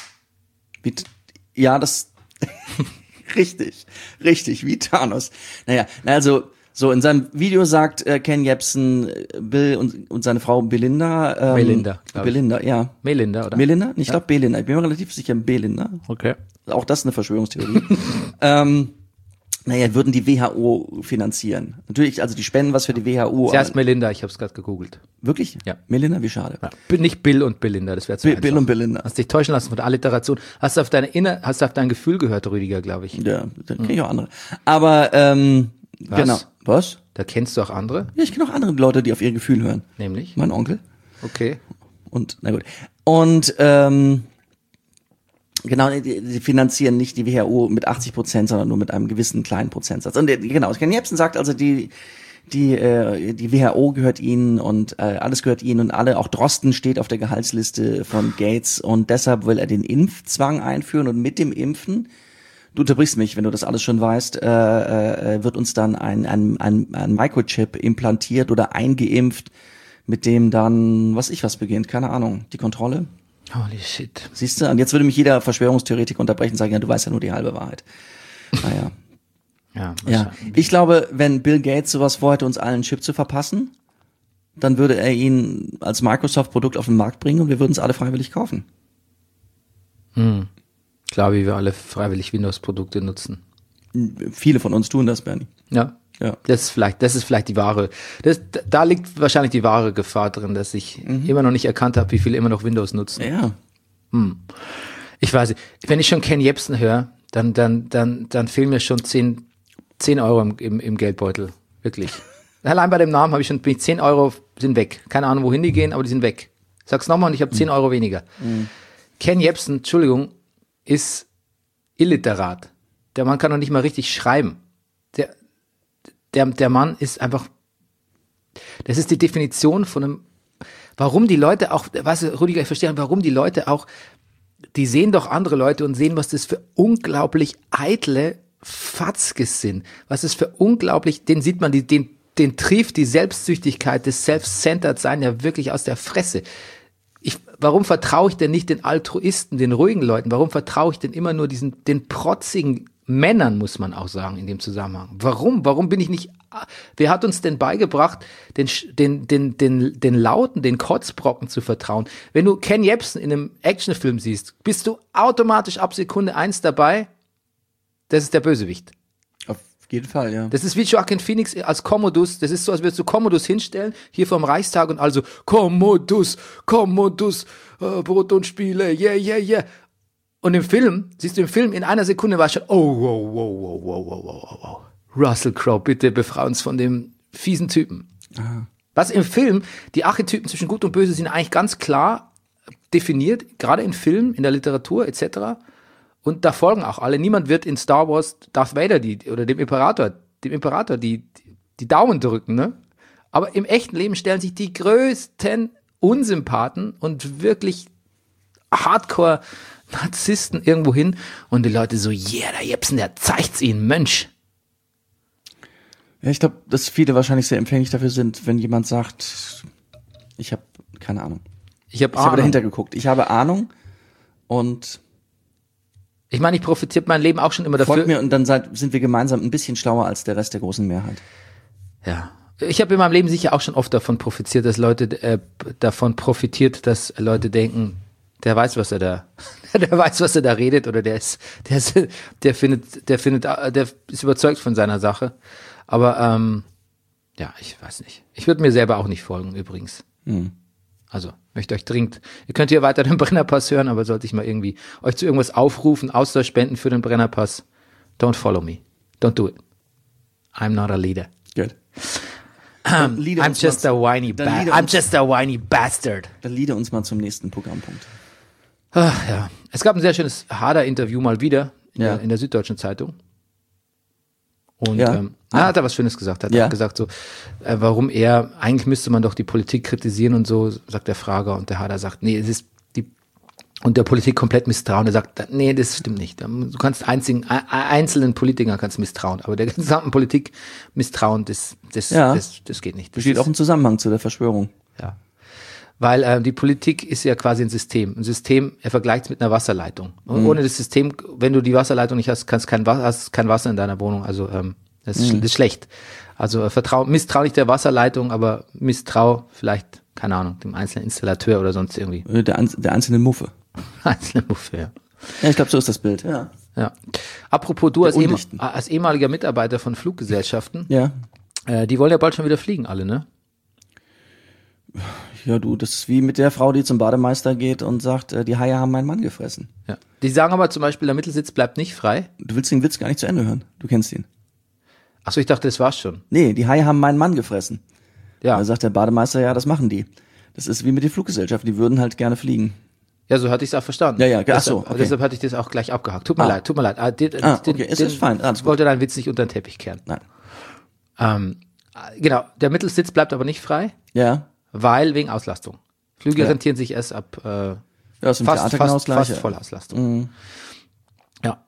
Ja, das richtig, wie Thanos. Naja, also so in seinem Video sagt Ken Jebsen, Bill und seine Frau Belinda. Melinda, Belinda, ja. Melinda, oder? Melinda? Ich glaube Belinda. Ich bin mir relativ sicher, Belinda. Okay. Auch das ist eine Verschwörungstheorie. Naja, würden die WHO finanzieren. Natürlich, also die spenden was für die WHO. Sie heißt Melinda, ich habe es gerade gegoogelt. Wirklich? Ja. Melinda, wie schade. Ja. Nicht Bill und Belinda, das wäre zu einfach. Bill und Belinda. Hast dich täuschen lassen von der Alliteration. Hast du auf dein Gefühl gehört, Rüdiger, glaube ich. Ja, da kenne ich auch andere. Aber, Was? genau. Was? Da kennst du auch andere? Ja, ich kenne auch andere Leute, die auf ihr Gefühl hören. Nämlich? Mein Onkel. Okay. Und, na gut. Und, genau, die finanzieren nicht die WHO mit 80%, sondern nur mit einem gewissen kleinen Prozentsatz. Und genau, Ken Jebsen sagt also, die WHO gehört ihnen und alles gehört ihnen und alle, auch Drosten steht auf der Gehaltsliste von Gates und deshalb will er den Impfzwang einführen und mit dem Impfen, du unterbrichst mich, wenn du das alles schon weißt, wird uns dann ein Microchip implantiert oder eingeimpft, mit dem dann, was beginnt, keine Ahnung, die Kontrolle. Holy shit. Siehst du? Und jetzt würde mich jeder Verschwörungstheoretiker unterbrechen und sagen, ja, du weißt ja nur die halbe Wahrheit. Naja. Ja. Ich glaube, wenn Bill Gates sowas vorhätte, uns allen einen Chip zu verpassen, dann würde er ihn als Microsoft-Produkt auf den Markt bringen und wir würden es alle freiwillig kaufen. Klar, wie wir alle freiwillig Windows-Produkte nutzen. Viele von uns tun das, Bernie. Ja. Das ist vielleicht die wahre, da liegt wahrscheinlich die wahre Gefahr drin, dass ich immer noch nicht erkannt habe, wie viele immer noch Windows nutzen. Ja. Ich weiß nicht, wenn ich schon Ken Jebsen höre, dann fehlen mir schon 10 Euro im Geldbeutel. Wirklich. Allein bei dem Namen bin ich 10 Euro sind weg. Keine Ahnung, wohin die gehen, aber die sind weg. Sag's nochmal und ich habe 10 Euro weniger. Ken Jebsen, Entschuldigung, ist illiterat. Der Mann kann noch nicht mal richtig schreiben. Der Mann ist einfach, das ist die Definition von einem, warum die Leute auch, weißt du, Rüdiger, ich verstehe, warum die Leute auch, die sehen doch andere Leute und sehen, was das für unglaublich eitle Fatzkes sind. Was das für unglaublich, den sieht man, den trifft die Selbstsüchtigkeit, das Self-Centered-Sein ja wirklich aus der Fresse. Warum vertraue ich denn nicht den Altruisten, den ruhigen Leuten? Warum vertraue ich denn immer nur den protzigen Männern, muss man auch sagen, in dem Zusammenhang? Warum bin ich nicht, wer hat uns denn beigebracht, den Lauten, den Kotzbrocken zu vertrauen? Wenn du Ken Jebsen in einem Actionfilm siehst, bist du automatisch ab Sekunde 1 dabei, das ist der Bösewicht. Auf jeden Fall, ja. Das ist wie Joaquin Phoenix als Commodus, das ist so, als würdest du Commodus hinstellen, hier vom Reichstag und also Commodus, Brot und Spiele, yeah. Und siehst du im Film, in einer Sekunde war schon, wow. Russell Crowe, bitte befrei uns von dem fiesen Typen. Aha. Was im Film, die Archetypen zwischen Gut und Böse sind eigentlich ganz klar definiert, gerade in Filmen, in der Literatur etc. Und da folgen auch alle. Niemand wird in Star Wars Darth Vader dem Imperator die Daumen drücken, ne? Aber im echten Leben stellen sich die größten Unsympathen und wirklich Hardcore Narzissten irgendwo hin und die Leute so, yeah, der Jebsen, der zeigt's ihnen, Mensch. Ja, ich glaube, dass viele wahrscheinlich sehr empfänglich dafür sind, wenn jemand sagt, ich habe keine Ahnung. Ich habe habe dahinter geguckt. Ich habe Ahnung und Ich meine, ich profitiere mein Leben auch schon immer dafür. folgt mir und dann sind wir gemeinsam ein bisschen schlauer als der Rest der großen Mehrheit. Ja. Ich habe in meinem Leben sicher auch schon oft davon profitiert, dass Leute denken, der weiß, was er da redet, oder der ist überzeugt von seiner Sache. Aber ja, ich weiß nicht. Ich würde mir selber auch nicht folgen, übrigens. Also, möchte euch dringend, ihr könnt hier weiter den Brennerpass hören, aber sollte ich mal irgendwie euch zu irgendwas aufrufen, außer Spenden für den Brennerpass, don't follow me. Don't do it. I'm not a leader. Gut. I'm just a whiny bastard. Dann leade uns mal zum nächsten Programmpunkt. Ach, ja. Es gab ein sehr schönes Hader-Interview mal wieder in der Süddeutschen Zeitung. Und Ja. hat er was Schönes gesagt. Hat auch gesagt, so, warum eigentlich müsste man doch die Politik kritisieren und so, sagt der Frager. Und der Hader sagt, nee, es ist und der Politik komplett misstrauen. Er sagt, nee, das stimmt nicht. Du kannst einzelnen Politikern kannst misstrauen, aber der gesamten Politik misstrauen, das geht nicht. Das Besteht auch ein Zusammenhang zu der Verschwörung. Ja. Weil die Politik ist ja quasi ein System. Ein System, er vergleicht es mit einer Wasserleitung. Und ohne das System, wenn du die Wasserleitung nicht hast, hast kein Wasser in deiner Wohnung. Also das ist schlecht. Also misstrau nicht der Wasserleitung, aber misstrau vielleicht, keine Ahnung, dem einzelnen Installateur oder sonst irgendwie. Der einzelnen Muffe. Einzelne Muffe, ja. Ja, ich glaube, so ist das Bild. Ja. Apropos, du Der als ehemaliger Mitarbeiter von Fluggesellschaften, Ja. Die wollen ja bald schon wieder fliegen, alle, ne? Ja, du, das ist wie mit der Frau, die zum Bademeister geht und sagt, die Haie haben meinen Mann gefressen. Ja. Die sagen aber zum Beispiel, der Mittelsitz bleibt nicht frei. Du willst den Witz gar nicht zu Ende hören. Du kennst ihn. Achso, ich dachte, das war's schon. Nee, die Haie haben meinen Mann gefressen. Ja. Da sagt der Bademeister, ja, das machen die. Das ist wie mit den Fluggesellschaften, die würden halt gerne fliegen. Ja, so hatte ich es auch verstanden. Ja, ach so, okay. Deshalb hatte ich das auch gleich abgehakt. Tut mir leid. Okay, ist fein. Ich wollte deinen Witz nicht unter den Teppich kehren. Nein. Genau, der Mittelsitz bleibt aber nicht frei, Ja. weil wegen Auslastung. Flüge rentieren sich erst ab Ja, ist im fast Theater genau das Gleiche. Vollauslastung. Ja.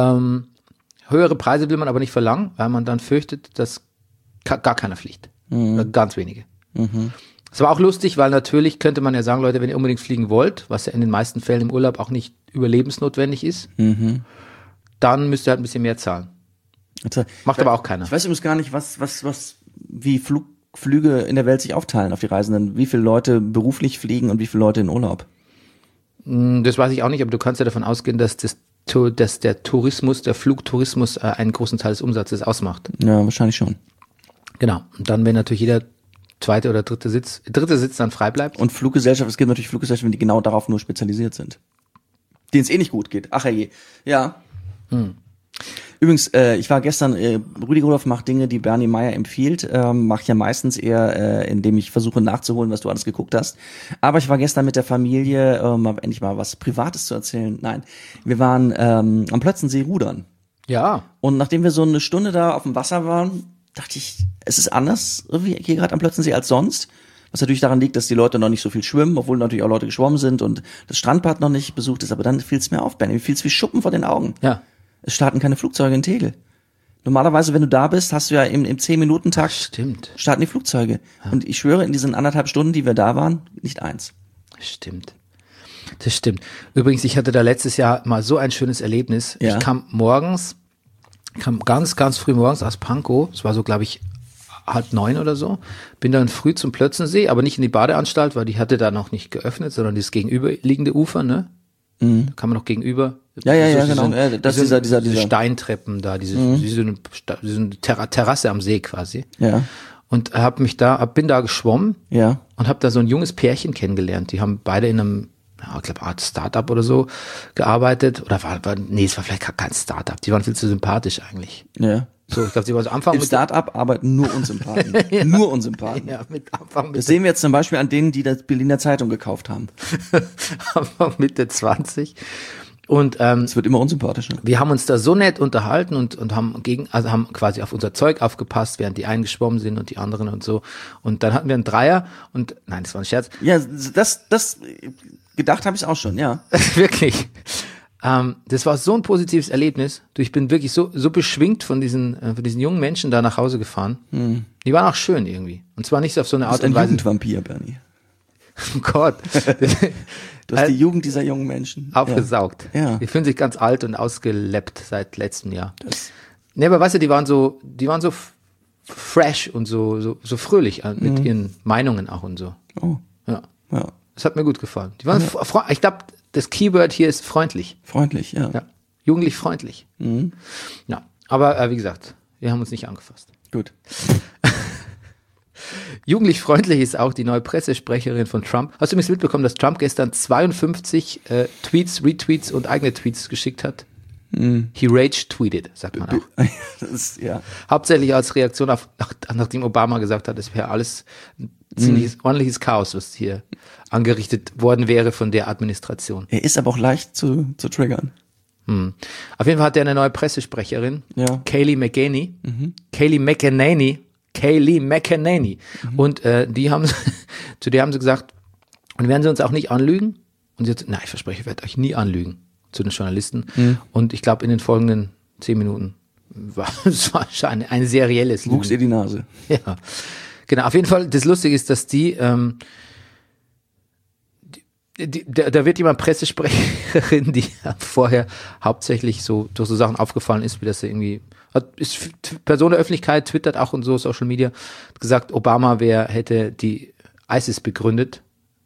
Höhere Preise will man aber nicht verlangen, weil man dann fürchtet, dass gar keiner fliegt. Oder ganz wenige. Es war auch lustig, weil natürlich könnte man ja sagen, Leute, wenn ihr unbedingt fliegen wollt, was ja in den meisten Fällen im Urlaub auch nicht überlebensnotwendig ist, dann müsst ihr halt ein bisschen mehr zahlen. Macht aber auch keiner. Ich weiß übrigens gar nicht, wie Flüge in der Welt sich aufteilen auf die Reisenden. Wie viele Leute beruflich fliegen und wie viele Leute in Urlaub? Das weiß ich auch nicht, aber du kannst ja davon ausgehen, dass der Tourismus, der Flugtourismus einen großen Teil des Umsatzes ausmacht. Ja, wahrscheinlich schon. Genau. Und dann, wenn natürlich jeder zweite oder dritte Sitz dann frei bleibt. Und Fluggesellschaften, es gibt natürlich Fluggesellschaften, die genau darauf nur spezialisiert sind. Denen es eh nicht gut geht. Ach je. Ja. Übrigens, ich war gestern, Rüdiger Rudolph macht Dinge, die Bernie Meyer empfiehlt, mache ich ja meistens eher, indem ich versuche nachzuholen, was du alles geguckt hast. Aber ich war gestern mit der Familie, endlich mal was Privates zu erzählen. Nein, wir waren am Plötzensee rudern. Ja. Und nachdem wir so eine Stunde da auf dem Wasser waren, dachte ich, es ist anders irgendwie hier gerade am Plötzensee als sonst. Was natürlich daran liegt, dass die Leute noch nicht so viel schwimmen, obwohl natürlich auch Leute geschwommen sind und das Strandbad noch nicht besucht ist. Aber dann fiel es mir auf, Benny, mir fiel es wie Schuppen vor den Augen. Ja. Es starten keine Flugzeuge in Tegel. Normalerweise, wenn du da bist, hast du ja im 10-Minuten-Takt Stimmt. starten die Flugzeuge. Ja. Und ich schwöre, in diesen 1,5 Stunden, die wir da waren, nicht eins. Stimmt. Das stimmt. Übrigens, ich hatte da letztes Jahr mal so ein schönes Erlebnis. Ja. Ich kam ganz, ganz früh morgens aus Pankow. Es war so, glaube ich, 8:30 oder so. Bin dann früh zum Plötzensee, aber nicht in die Badeanstalt, weil die hatte da noch nicht geöffnet, sondern das gegenüberliegende Ufer, ne? Da kann man noch gegenüber. Ja, genau. Das ist dieser Steintreppen da, wie so eine Terrasse am See quasi. Ja. Und bin da geschwommen. Ja. Und habe da so ein junges Pärchen kennengelernt. Die haben beide in einem, ich glaube, Art Startup oder so gearbeitet. Oder es war vielleicht gar kein Startup. Die waren viel zu sympathisch eigentlich. Ja. So, ich glaube, sie war so Anfang Im Start-up arbeiten nur Unsympathen. Ja. Nur Unsympathen. Ja, mit Anfang Das sehen wir jetzt zum Beispiel an denen, die das Berliner Zeitung gekauft haben. Mitte 20. Und Es wird immer unsympathischer. wir haben uns da so nett unterhalten und haben quasi auf unser Zeug aufgepasst, während die einen geschwommen sind und die anderen und so. Und dann hatten wir einen Dreier und nein, das war ein Scherz. Ja, das gedacht habe ich auch schon, ja. Wirklich. Das war so ein positives Erlebnis. Ich bin wirklich so beschwingt von diesen jungen Menschen da nach Hause gefahren. Die waren auch schön irgendwie. Und zwar nicht so auf so eine Du Art bist ein und Weise. Jugendvampir, Bernie. Oh Gott. Du hast die Jugend dieser jungen Menschen. Aufgesaugt. Ja. Die fühlen sich ganz alt und ausgeleppt seit letztem Jahr. Nee, aber weißt du, die waren so fresh und so fröhlich mit ihren Meinungen auch und so. Oh. Ja. Ja. Das hat mir gut gefallen. Die waren, ich glaube, das Keyword hier ist freundlich. Freundlich, ja. Ja. Jugendlich freundlich. Ja. Aber wie gesagt, wir haben uns nicht angefasst. Gut. Jugendlich freundlich ist auch die neue Pressesprecherin von Trump. Hast du übrigens mitbekommen, dass Trump gestern 52 Tweets, Retweets und eigene Tweets geschickt hat? He rage-tweeted, sagt man auch. Das ist, ja. Hauptsächlich als Reaktion auf, nachdem Obama gesagt hat, es wäre alles ein ziemliches, ordentliches Chaos, was hier angerichtet worden wäre von der Administration. Er ist aber auch leicht zu triggern. Auf jeden Fall hat er eine neue Pressesprecherin, Ja. Kayleigh McEnany. Und zu der haben sie gesagt, und werden sie uns auch nicht anlügen? Und sie hat gesagt, nein, ich verspreche, ich werde euch nie anlügen, zu den Journalisten. Und ich glaube, in den folgenden 10 Minuten war es wahrscheinlich ein serielles Lügen. Wuchs ihr die Nase. Ja, genau. Auf jeden Fall, das Lustige ist, dass da wird jemand Pressesprecherin, die vorher hauptsächlich so durch so Sachen aufgefallen ist, wie das irgendwie, ist Person der Öffentlichkeit, twittert auch und so, Social Media, hat gesagt, Obama hätte die ISIS gegründet.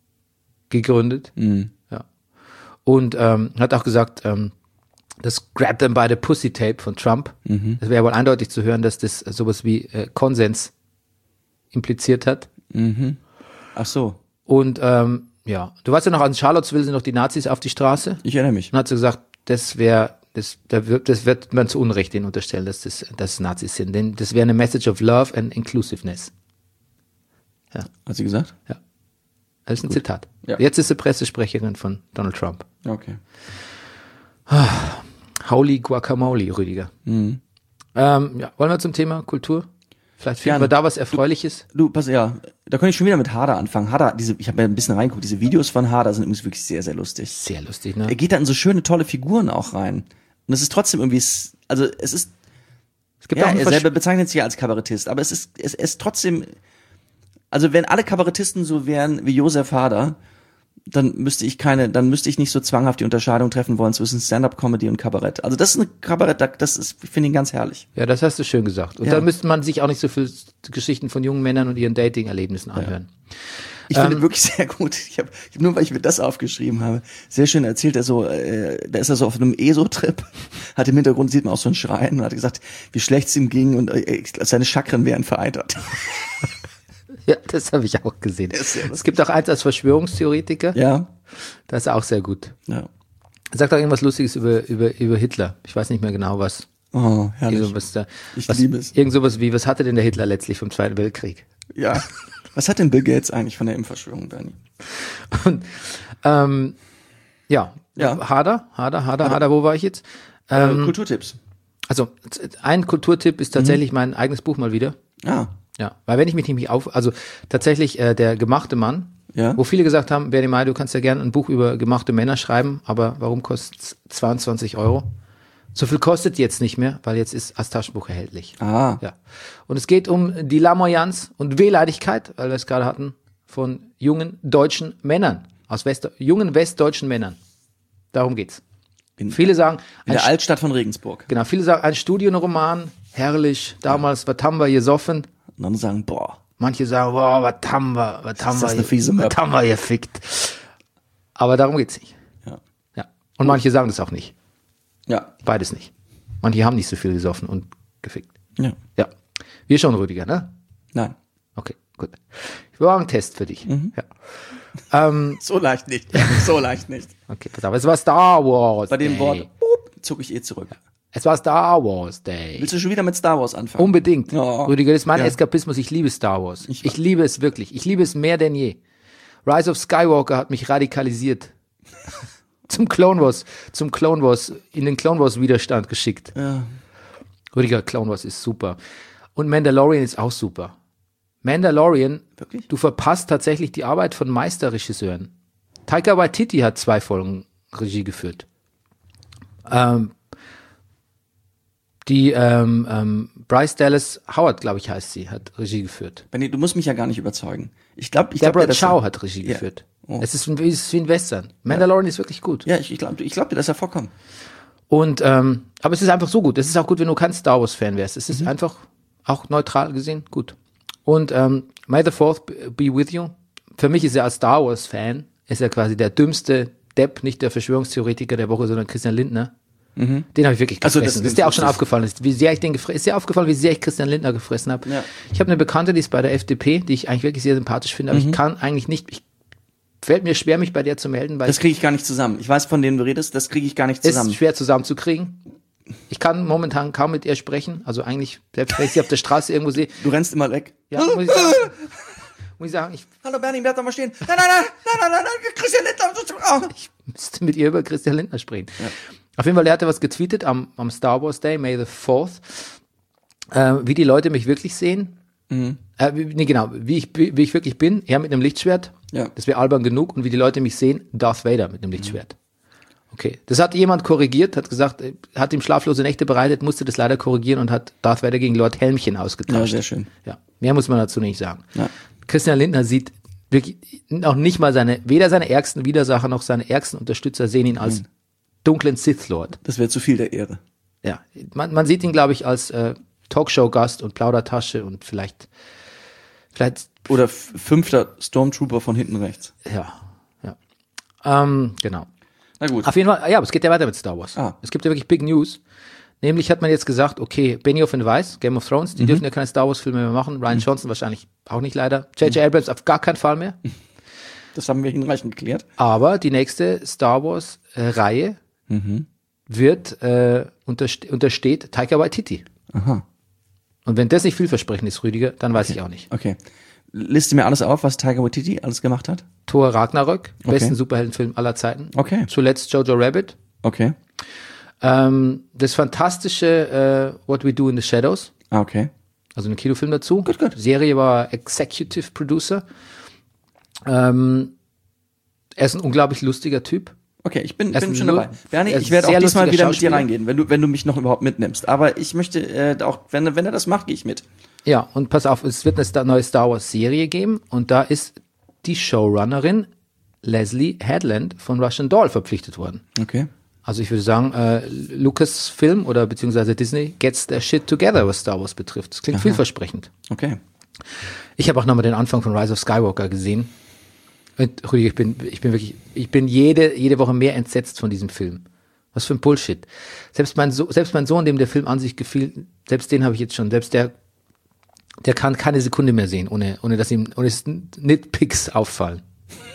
Ja. Und hat auch gesagt, das Grab them by the Pussy Tape von Trump, das wäre wohl eindeutig zu hören, dass das sowas wie Konsens impliziert hat. Ach so. Und ja, du weißt ja noch, an Charlottesville sind noch die Nazis auf die Straße. Ich erinnere mich. Und hat sie gesagt, das wird man zu Unrecht denen unterstellen, dass das Nazis sind. Denn das wäre eine Message of love and inclusiveness. Hat sie gesagt? Ja. Das ist ein Zitat. Ja. Jetzt ist sie Pressesprecherin von Donald Trump. Okay. Holy Guacamole, Rüdiger. Ja, wollen wir zum Thema Kultur? Vielleicht finden wir da was Erfreuliches. Du, pass, ja, da könnte ich schon wieder mit Hader anfangen. Hader, ich habe ja ein bisschen reingeguckt, diese Videos von Hader sind übrigens wirklich sehr, sehr lustig. Sehr lustig, ne? Er geht da in so schöne, tolle Figuren auch rein. Und es ist trotzdem irgendwie, es gibt ja, er selber bezeichnet sich ja als Kabarettist, aber es ist trotzdem, also wenn alle Kabarettisten so wären wie Josef Hader, dann müsste ich nicht so zwanghaft die Unterscheidung treffen wollen zwischen Stand-up-Comedy und Kabarett. Also das ist ein Kabarett, ich finde ihn ganz herrlich. Ja, das hast du schön gesagt. Und Ja. da müsste man sich auch nicht so viel Geschichten von jungen Männern und ihren Dating-Erlebnissen anhören. Ich finde ihn wirklich sehr gut. Ich hab nur, weil ich mir das aufgeschrieben habe, sehr schön erzählt, da ist er so auf einem ESO-Trip, hat im Hintergrund, sieht man auch so ein Schreien und hat gesagt, wie schlecht es ihm ging und seine Chakren wären vereitert. Ja, das habe ich auch gesehen. Es gibt auch eins als Verschwörungstheoretiker. Ja. Das ist auch sehr gut. Ja. Er sagt auch irgendwas Lustiges über Hitler. Ich weiß nicht mehr genau, was. Oh, herrlich. Ich liebe es. Irgend sowas wie, was hatte denn der Hitler letztlich vom Zweiten Weltkrieg? Ja. Was hat denn Bill Gates eigentlich von der Impfverschwörung, Bernie? Und, ja. Hader, wo war ich jetzt? Kulturtipps. Also, ein Kulturtipp ist tatsächlich mein eigenes Buch mal wieder. Ah. Ja, weil wenn ich mich nicht also tatsächlich der gemachte Mann, Ja. wo viele gesagt haben, Bernie May, du kannst ja gerne ein Buch über gemachte Männer schreiben, aber warum kostet es 22 €? So viel kostet jetzt nicht mehr, weil jetzt ist als Taschenbuch erhältlich. Ah. Ja. Und es geht um die Lamoyanz und Wehleidigkeit, weil wir es gerade hatten, von jungen deutschen Männern, jungen westdeutschen Männern. Darum geht's. Viele sagen, In der Altstadt von Regensburg. genau, viele sagen, ein Studienroman, herrlich, damals, was haben wir gesoffen? Und dann sagen, boah. Manche sagen, boah, was haben wir eine fiese Möp. was haben wir gefickt. Aber darum geht's nicht. Ja. Ja. Und manche sagen das auch nicht. Ja. Beides nicht. Manche haben nicht so viel gesoffen und gefickt. Ja. Ja. Wir schon, Rüdiger, ne? Nein. Okay, gut. Ich war ein Test für dich. Ja. So leicht nicht. So leicht nicht. Okay, pass auf. Es war Star Wars Bei dem Day. Wort zucke ich zurück. Es war Star Wars Day. Willst du schon wieder mit Star Wars anfangen? Unbedingt. Ja. Rüdiger, das ist mein Ja. Eskapismus. Ich liebe Star Wars. Ich liebe es wirklich. Ich liebe es mehr denn je. Rise of Skywalker hat mich radikalisiert. Zum Clone Wars, in den Clone Wars Widerstand geschickt. Ja. Rüdiger, Clone Wars ist super. Und Mandalorian ist auch super. Mandalorian, Wirklich? du verpasst tatsächlich die Arbeit von Meisterregisseuren. Taika Waititi hat 2 Folgen Regie geführt. Die Bryce Dallas Howard, glaube ich, heißt sie, hat Regie geführt. Benny, du musst mich ja gar nicht überzeugen. Ich glaube, Deborah das Chow hat Regie Ja. geführt. Oh. Es ist wie ein Western. Mandalorian ist wirklich gut. Ja, ich glaube dir das ja vollkommen. Und aber es ist einfach so gut. Es ist auch gut, wenn du kein Star Wars Fan wärst. Es ist einfach auch neutral gesehen gut. Und May the Fourth be with you. Für mich ist er als Star Wars Fan ist er quasi der dümmste Depp, nicht der Verschwörungstheoretiker der Woche, sondern Christian Lindner. Den habe ich wirklich Also gefressen. das ist dir auch schon aufgefallen, wie sehr ich den ist dir aufgefallen, wie sehr ich Christian Lindner gefressen habe. Ja. Ich habe eine Bekannte, die ist bei der FDP, die ich eigentlich wirklich sehr sympathisch finde, aber ich kann eigentlich nicht. Fällt mir schwer, mich bei der zu melden, weil Das kriege ich gar nicht zusammen. Ich weiß, von denen du redest, das kriege ich gar nicht zusammen. ist schwer zusammenzukriegen. Ich kann momentan kaum mit ihr sprechen. Also eigentlich, selbst wenn ich sie auf der Straße irgendwo sehe, Du rennst immer weg. ja, muss ich sagen, ich Hallo Bernie, bleib doch mal stehen. Nein, Christian Lindner. ich müsste mit ihr über Christian Lindner sprechen. Auf jeden Fall, er hatte was getweetet am Star Wars Day, May the 4th, wie die Leute mich wirklich sehen. Wie ich wirklich bin, er mit einem Lichtschwert, Ja. das wäre albern genug, und wie die Leute mich sehen, Darth Vader mit einem Lichtschwert. Okay, das hat jemand korrigiert, hat gesagt, hat ihm schlaflose Nächte bereitet, musste das leider korrigieren und hat Darth Vader gegen Lord Helmchen ausgetauscht. Ja, sehr schön. Ja, mehr muss man dazu nicht sagen. Ja. Christian Lindner sieht wirklich auch nicht mal weder seine ärgsten Widersacher noch seine ärgsten Unterstützer sehen ihn als dunklen Sith Lord. Das wäre zu viel der Ehre. Ja, man sieht ihn, glaube ich, als Talkshow-Gast und Plaudertasche und vielleicht, Oder 5. Stormtrooper von hinten rechts. ja. Genau. Na gut. Auf jeden Fall, ja, aber es geht ja weiter mit Star Wars. Ah. Es gibt ja wirklich Big News. Nämlich hat man jetzt gesagt, okay, Benioff und Weiss, Game of Thrones, die dürfen ja keine Star Wars Filme mehr machen. Ryan Johnson wahrscheinlich auch nicht, leider. J.J. Abrams auf gar keinen Fall mehr. Das haben wir hinreichend geklärt. Aber die nächste Star Wars Reihe wird untersteht Taika Waititi. Aha. Und wenn das nicht vielversprechend ist, Rüdiger, dann weiß ich auch nicht. Okay. Liste mir alles auf, was Taika Waititi alles gemacht hat. Thor Ragnarök, Okay. besten Superheldenfilm aller Zeiten. Okay. Zuletzt Jojo Rabbit. Okay. Das fantastische What We Do in the Shadows. Ah, okay. Also ein Kinofilm dazu. Gut. Serie war Executive Producer. Er ist ein unglaublich lustiger Typ. Okay, ich bin Er ist schon ein dabei. Bernie, er ist ich werde sehr auch diesmal lustiger wieder mit dir Schauspieler. reingehen, wenn du mich noch überhaupt mitnimmst. Aber ich möchte auch, wenn er das macht, gehe ich mit. Ja, und pass auf, es wird eine neue Star Wars Serie geben und da ist die Showrunnerin Leslie Headland von Russian Doll verpflichtet worden. Okay. Also ich würde sagen, Lucasfilm oder beziehungsweise Disney gets their shit together, was Star Wars betrifft. Das klingt vielversprechend. Okay. Ich habe auch nochmal den Anfang von Rise of Skywalker gesehen. Und Rüdiger, ich bin jede Woche mehr entsetzt von diesem Film. Was für ein Bullshit. Selbst mein Sohn, dem der Film an sich gefiel, selbst den habe ich jetzt schon, selbst der kann keine Sekunde mehr sehen, ohne dass ihm Nitpicks auffallen.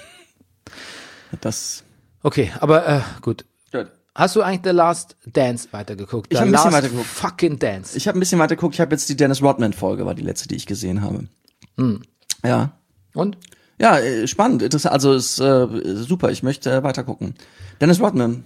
Das. Okay, aber gut. Gut. Hast du eigentlich The Last Dance weitergeguckt? Ich The hab ein bisschen Last weitergeguckt. Fucking Dance. Ich habe ein bisschen weiter geguckt. Ich habe jetzt die Dennis Rodman-Folge, war die letzte, die ich gesehen habe. Ja. Und? Ja, spannend, interessant. Also ist super. Ich möchte weiter gucken. Dennis Rodman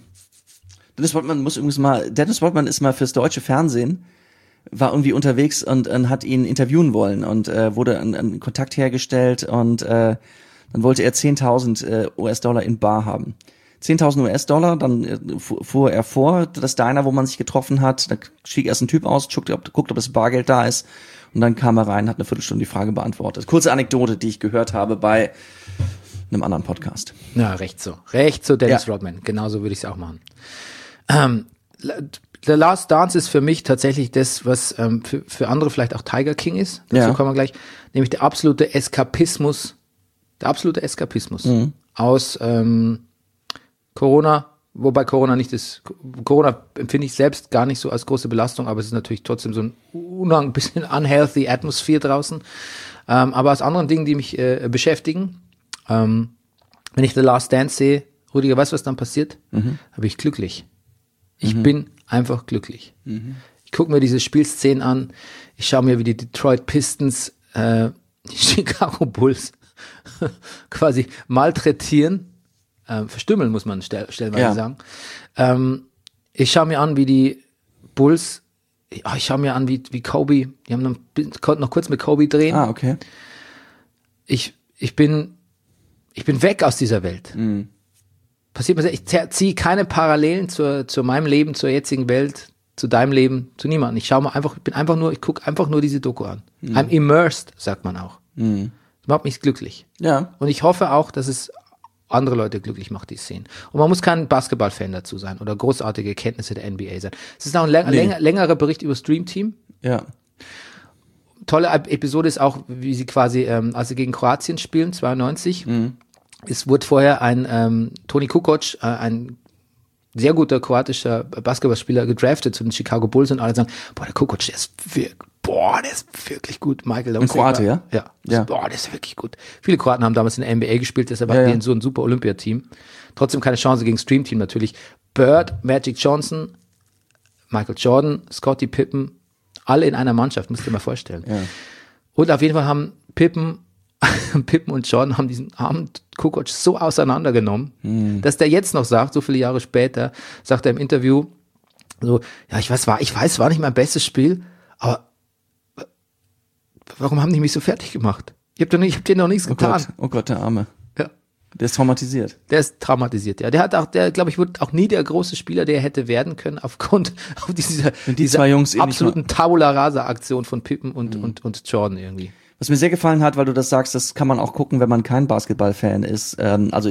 ist mal fürs deutsche Fernsehen, war irgendwie unterwegs und hat ihn interviewen wollen und wurde ein Kontakt hergestellt und dann wollte er 10.000 US-Dollar in bar haben. 10.000 US-Dollar, dann fuhr er vor, das Diner, wo man sich getroffen hat, da stieg erst ein Typ aus, guckt, ob das Bargeld da ist und dann kam er rein, hat eine Viertelstunde die Frage beantwortet. Kurze Anekdote, die ich gehört habe bei einem anderen Podcast. Ja, recht so, Dennis Ja. Rodman. Genauso würde ich es auch machen. The Last Dance ist für mich tatsächlich das, was für andere vielleicht auch Tiger King ist. Dazu Ja. kommen wir gleich. Nämlich der absolute Eskapismus aus Corona, wobei Corona nicht ist. Corona empfinde ich selbst gar nicht so als große Belastung, aber es ist natürlich trotzdem so ein bisschen unhealthy Atmosphere draußen. Aber aus anderen Dingen, die mich beschäftigen, wenn ich The Last Dance sehe, Rüdiger, weißt du, was dann passiert? Habe ich glücklich. Ich bin einfach glücklich. Ich gucke mir diese Spielszenen an. Ich schaue mir, wie die Detroit Pistons die Chicago Bulls quasi malträtieren. Verstümmeln, muss man stellenweise sagen. Ich schaue mir an, wie die Bulls, ich schaue mir an, wie Kobe, die haben konnten noch kurz mit Kobe drehen. Ah, okay. Ich bin weg aus dieser Welt. Passiert mir, ich ziehe keine Parallelen zu meinem Leben, zur jetzigen Welt, zu deinem Leben, zu niemandem. Ich gucke einfach nur diese Doku an. I'm immersed, sagt man auch. Das macht mich glücklich. Ja. Und ich hoffe auch, dass es andere Leute glücklich macht, die es sehen. Und man muss kein Basketball-Fan dazu sein oder großartige Kenntnisse der NBA sein. Es ist auch ein längerer Bericht über das Dream Team. Ja. Tolle Episode ist auch, wie sie quasi, als sie gegen Kroatien spielen, 92. Es wurde vorher ein Toni Kukoc, ein sehr guter kroatischer Basketballspieler gedraftet zu den Chicago Bulls und alle sagen, der Kukoc, der ist wirklich gut. Michael Ein Kroate, ja? Ja. Ja. Der ist wirklich gut. Viele Kroaten haben damals in der NBA gespielt, deshalb hatten die so ein super Olympiateam. Trotzdem keine Chance gegen das Dream Team natürlich. Bird, Magic Johnson, Michael Jordan, Scottie Pippen, alle in einer Mannschaft, musst du dir mal vorstellen. Ja. Und auf jeden Fall haben Pippen und Jordan haben diesen armen Kukoc so auseinandergenommen, dass der jetzt noch sagt, so viele Jahre später, sagt er im Interview, so, ja, ich weiß, es war nicht mein bestes Spiel, aber warum haben die mich so fertig gemacht? Ich hab denen noch nichts getan. Oh Gott, der Arme. Ja. Der ist traumatisiert. Ja. Der glaube ich, wurde auch nie der große Spieler, der hätte werden können, aufgrund dieser zwei Jungs absoluten Tabula Rasa Aktion von Pippen und Jordan irgendwie. Was mir sehr gefallen hat, weil du das sagst, das kann man auch gucken, wenn man kein Basketball-Fan ist. Einmal,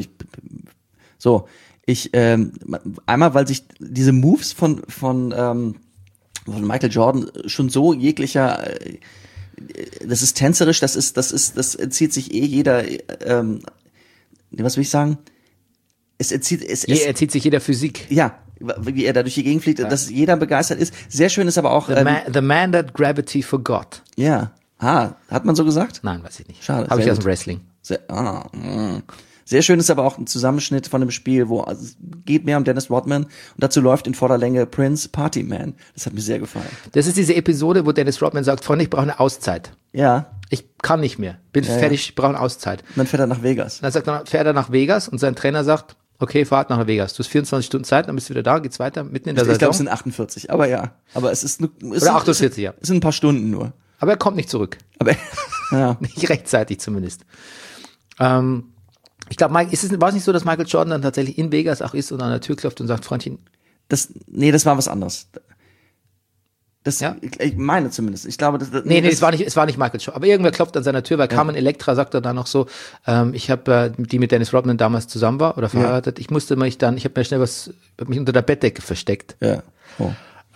weil sich diese Moves von Michael Jordan schon so jeglicher, das ist tänzerisch, das entzieht sich jeder, was will ich sagen? Es entzieht sich jeder Physik. Ja, wie er da durch die Gegend fliegt, dass jeder begeistert ist. Sehr schön ist aber auch The man that gravity forgot. Ja. Hat man so gesagt? Nein, weiß ich nicht. Schade. Habe ich aus dem Wrestling. Sehr schön ist aber auch ein Zusammenschnitt von dem Spiel, es geht mehr um Dennis Rodman und dazu läuft in Vorderlänge Prince Party Man. Das hat mir sehr gefallen. Das ist diese Episode, wo Dennis Rodman sagt, Freunde, ich brauche eine Auszeit. Ja. Ich kann nicht mehr. Bin fertig, ich brauche eine Auszeit. Und dann fährt er nach Vegas. Fährt er nach Vegas und sein Trainer sagt, okay, fahr nach Vegas. Du hast 24 Stunden Zeit, dann bist du wieder da, geht's weiter, mitten in der Saison. Ich glaube, es sind 48, aber ja. Aber es ist oder 48, ja. Es sind ein paar Stunden nur. Aber er kommt nicht zurück. Aber ja. Nicht rechtzeitig zumindest. Ich glaube, war es nicht so, dass Michael Jordan dann tatsächlich in Vegas auch ist und an der Tür klopft und sagt, Freundchen. Das war was anderes. Ich meine zumindest. Ich glaube, es war nicht Michael Jordan. Aber irgendwer klopft an seiner Tür, weil Carmen Electra sagt er dann noch so, ich habe die mit Dennis Rodman damals zusammen war oder verheiratet. Ich habe mir schnell mich unter der Bettdecke versteckt. Ja. Oh.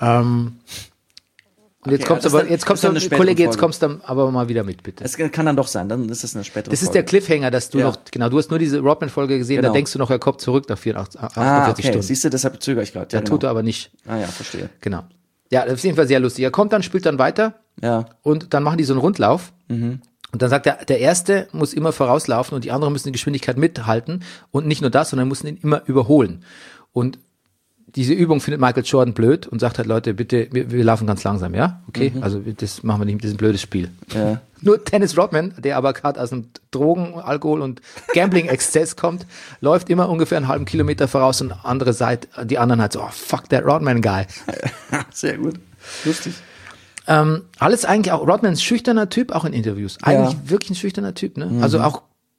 Und jetzt kommst du dann aber mal wieder mit, bitte. Es kann dann doch sein, dann ist das eine spätere Folge. Das ist der Cliffhanger, dass du du hast nur diese Rodman-Folge gesehen, da denkst du noch, er kommt zurück nach 48 Stunden. Siehst du, deshalb zögere ich gerade. Ja, tut er aber nicht. Ah ja, verstehe. Genau. Ja, das ist auf jeden Fall sehr lustig. Er kommt dann, spielt dann weiter und dann machen die so einen Rundlauf und dann sagt er, der Erste muss immer vorauslaufen und die anderen müssen die Geschwindigkeit mithalten und nicht nur das, sondern müssen ihn immer überholen. Und diese Übung findet Michael Jordan blöd und sagt halt, Leute, bitte, wir laufen ganz langsam, ja? Okay, also das machen wir nicht, das ist ein blödes Spiel. Ja. Nur Dennis Rodman, der aber gerade aus einem Drogen-, Alkohol- und Gambling-Exzess kommt, läuft immer ungefähr einen halben Kilometer voraus und die anderen halt so, oh, fuck that Rodman-Guy. Sehr gut. Lustig. Alles eigentlich auch, Rodman ist ein schüchterner Typ, auch in Interviews. Eigentlich wirklich ein schüchterner Typ, ne? Also auch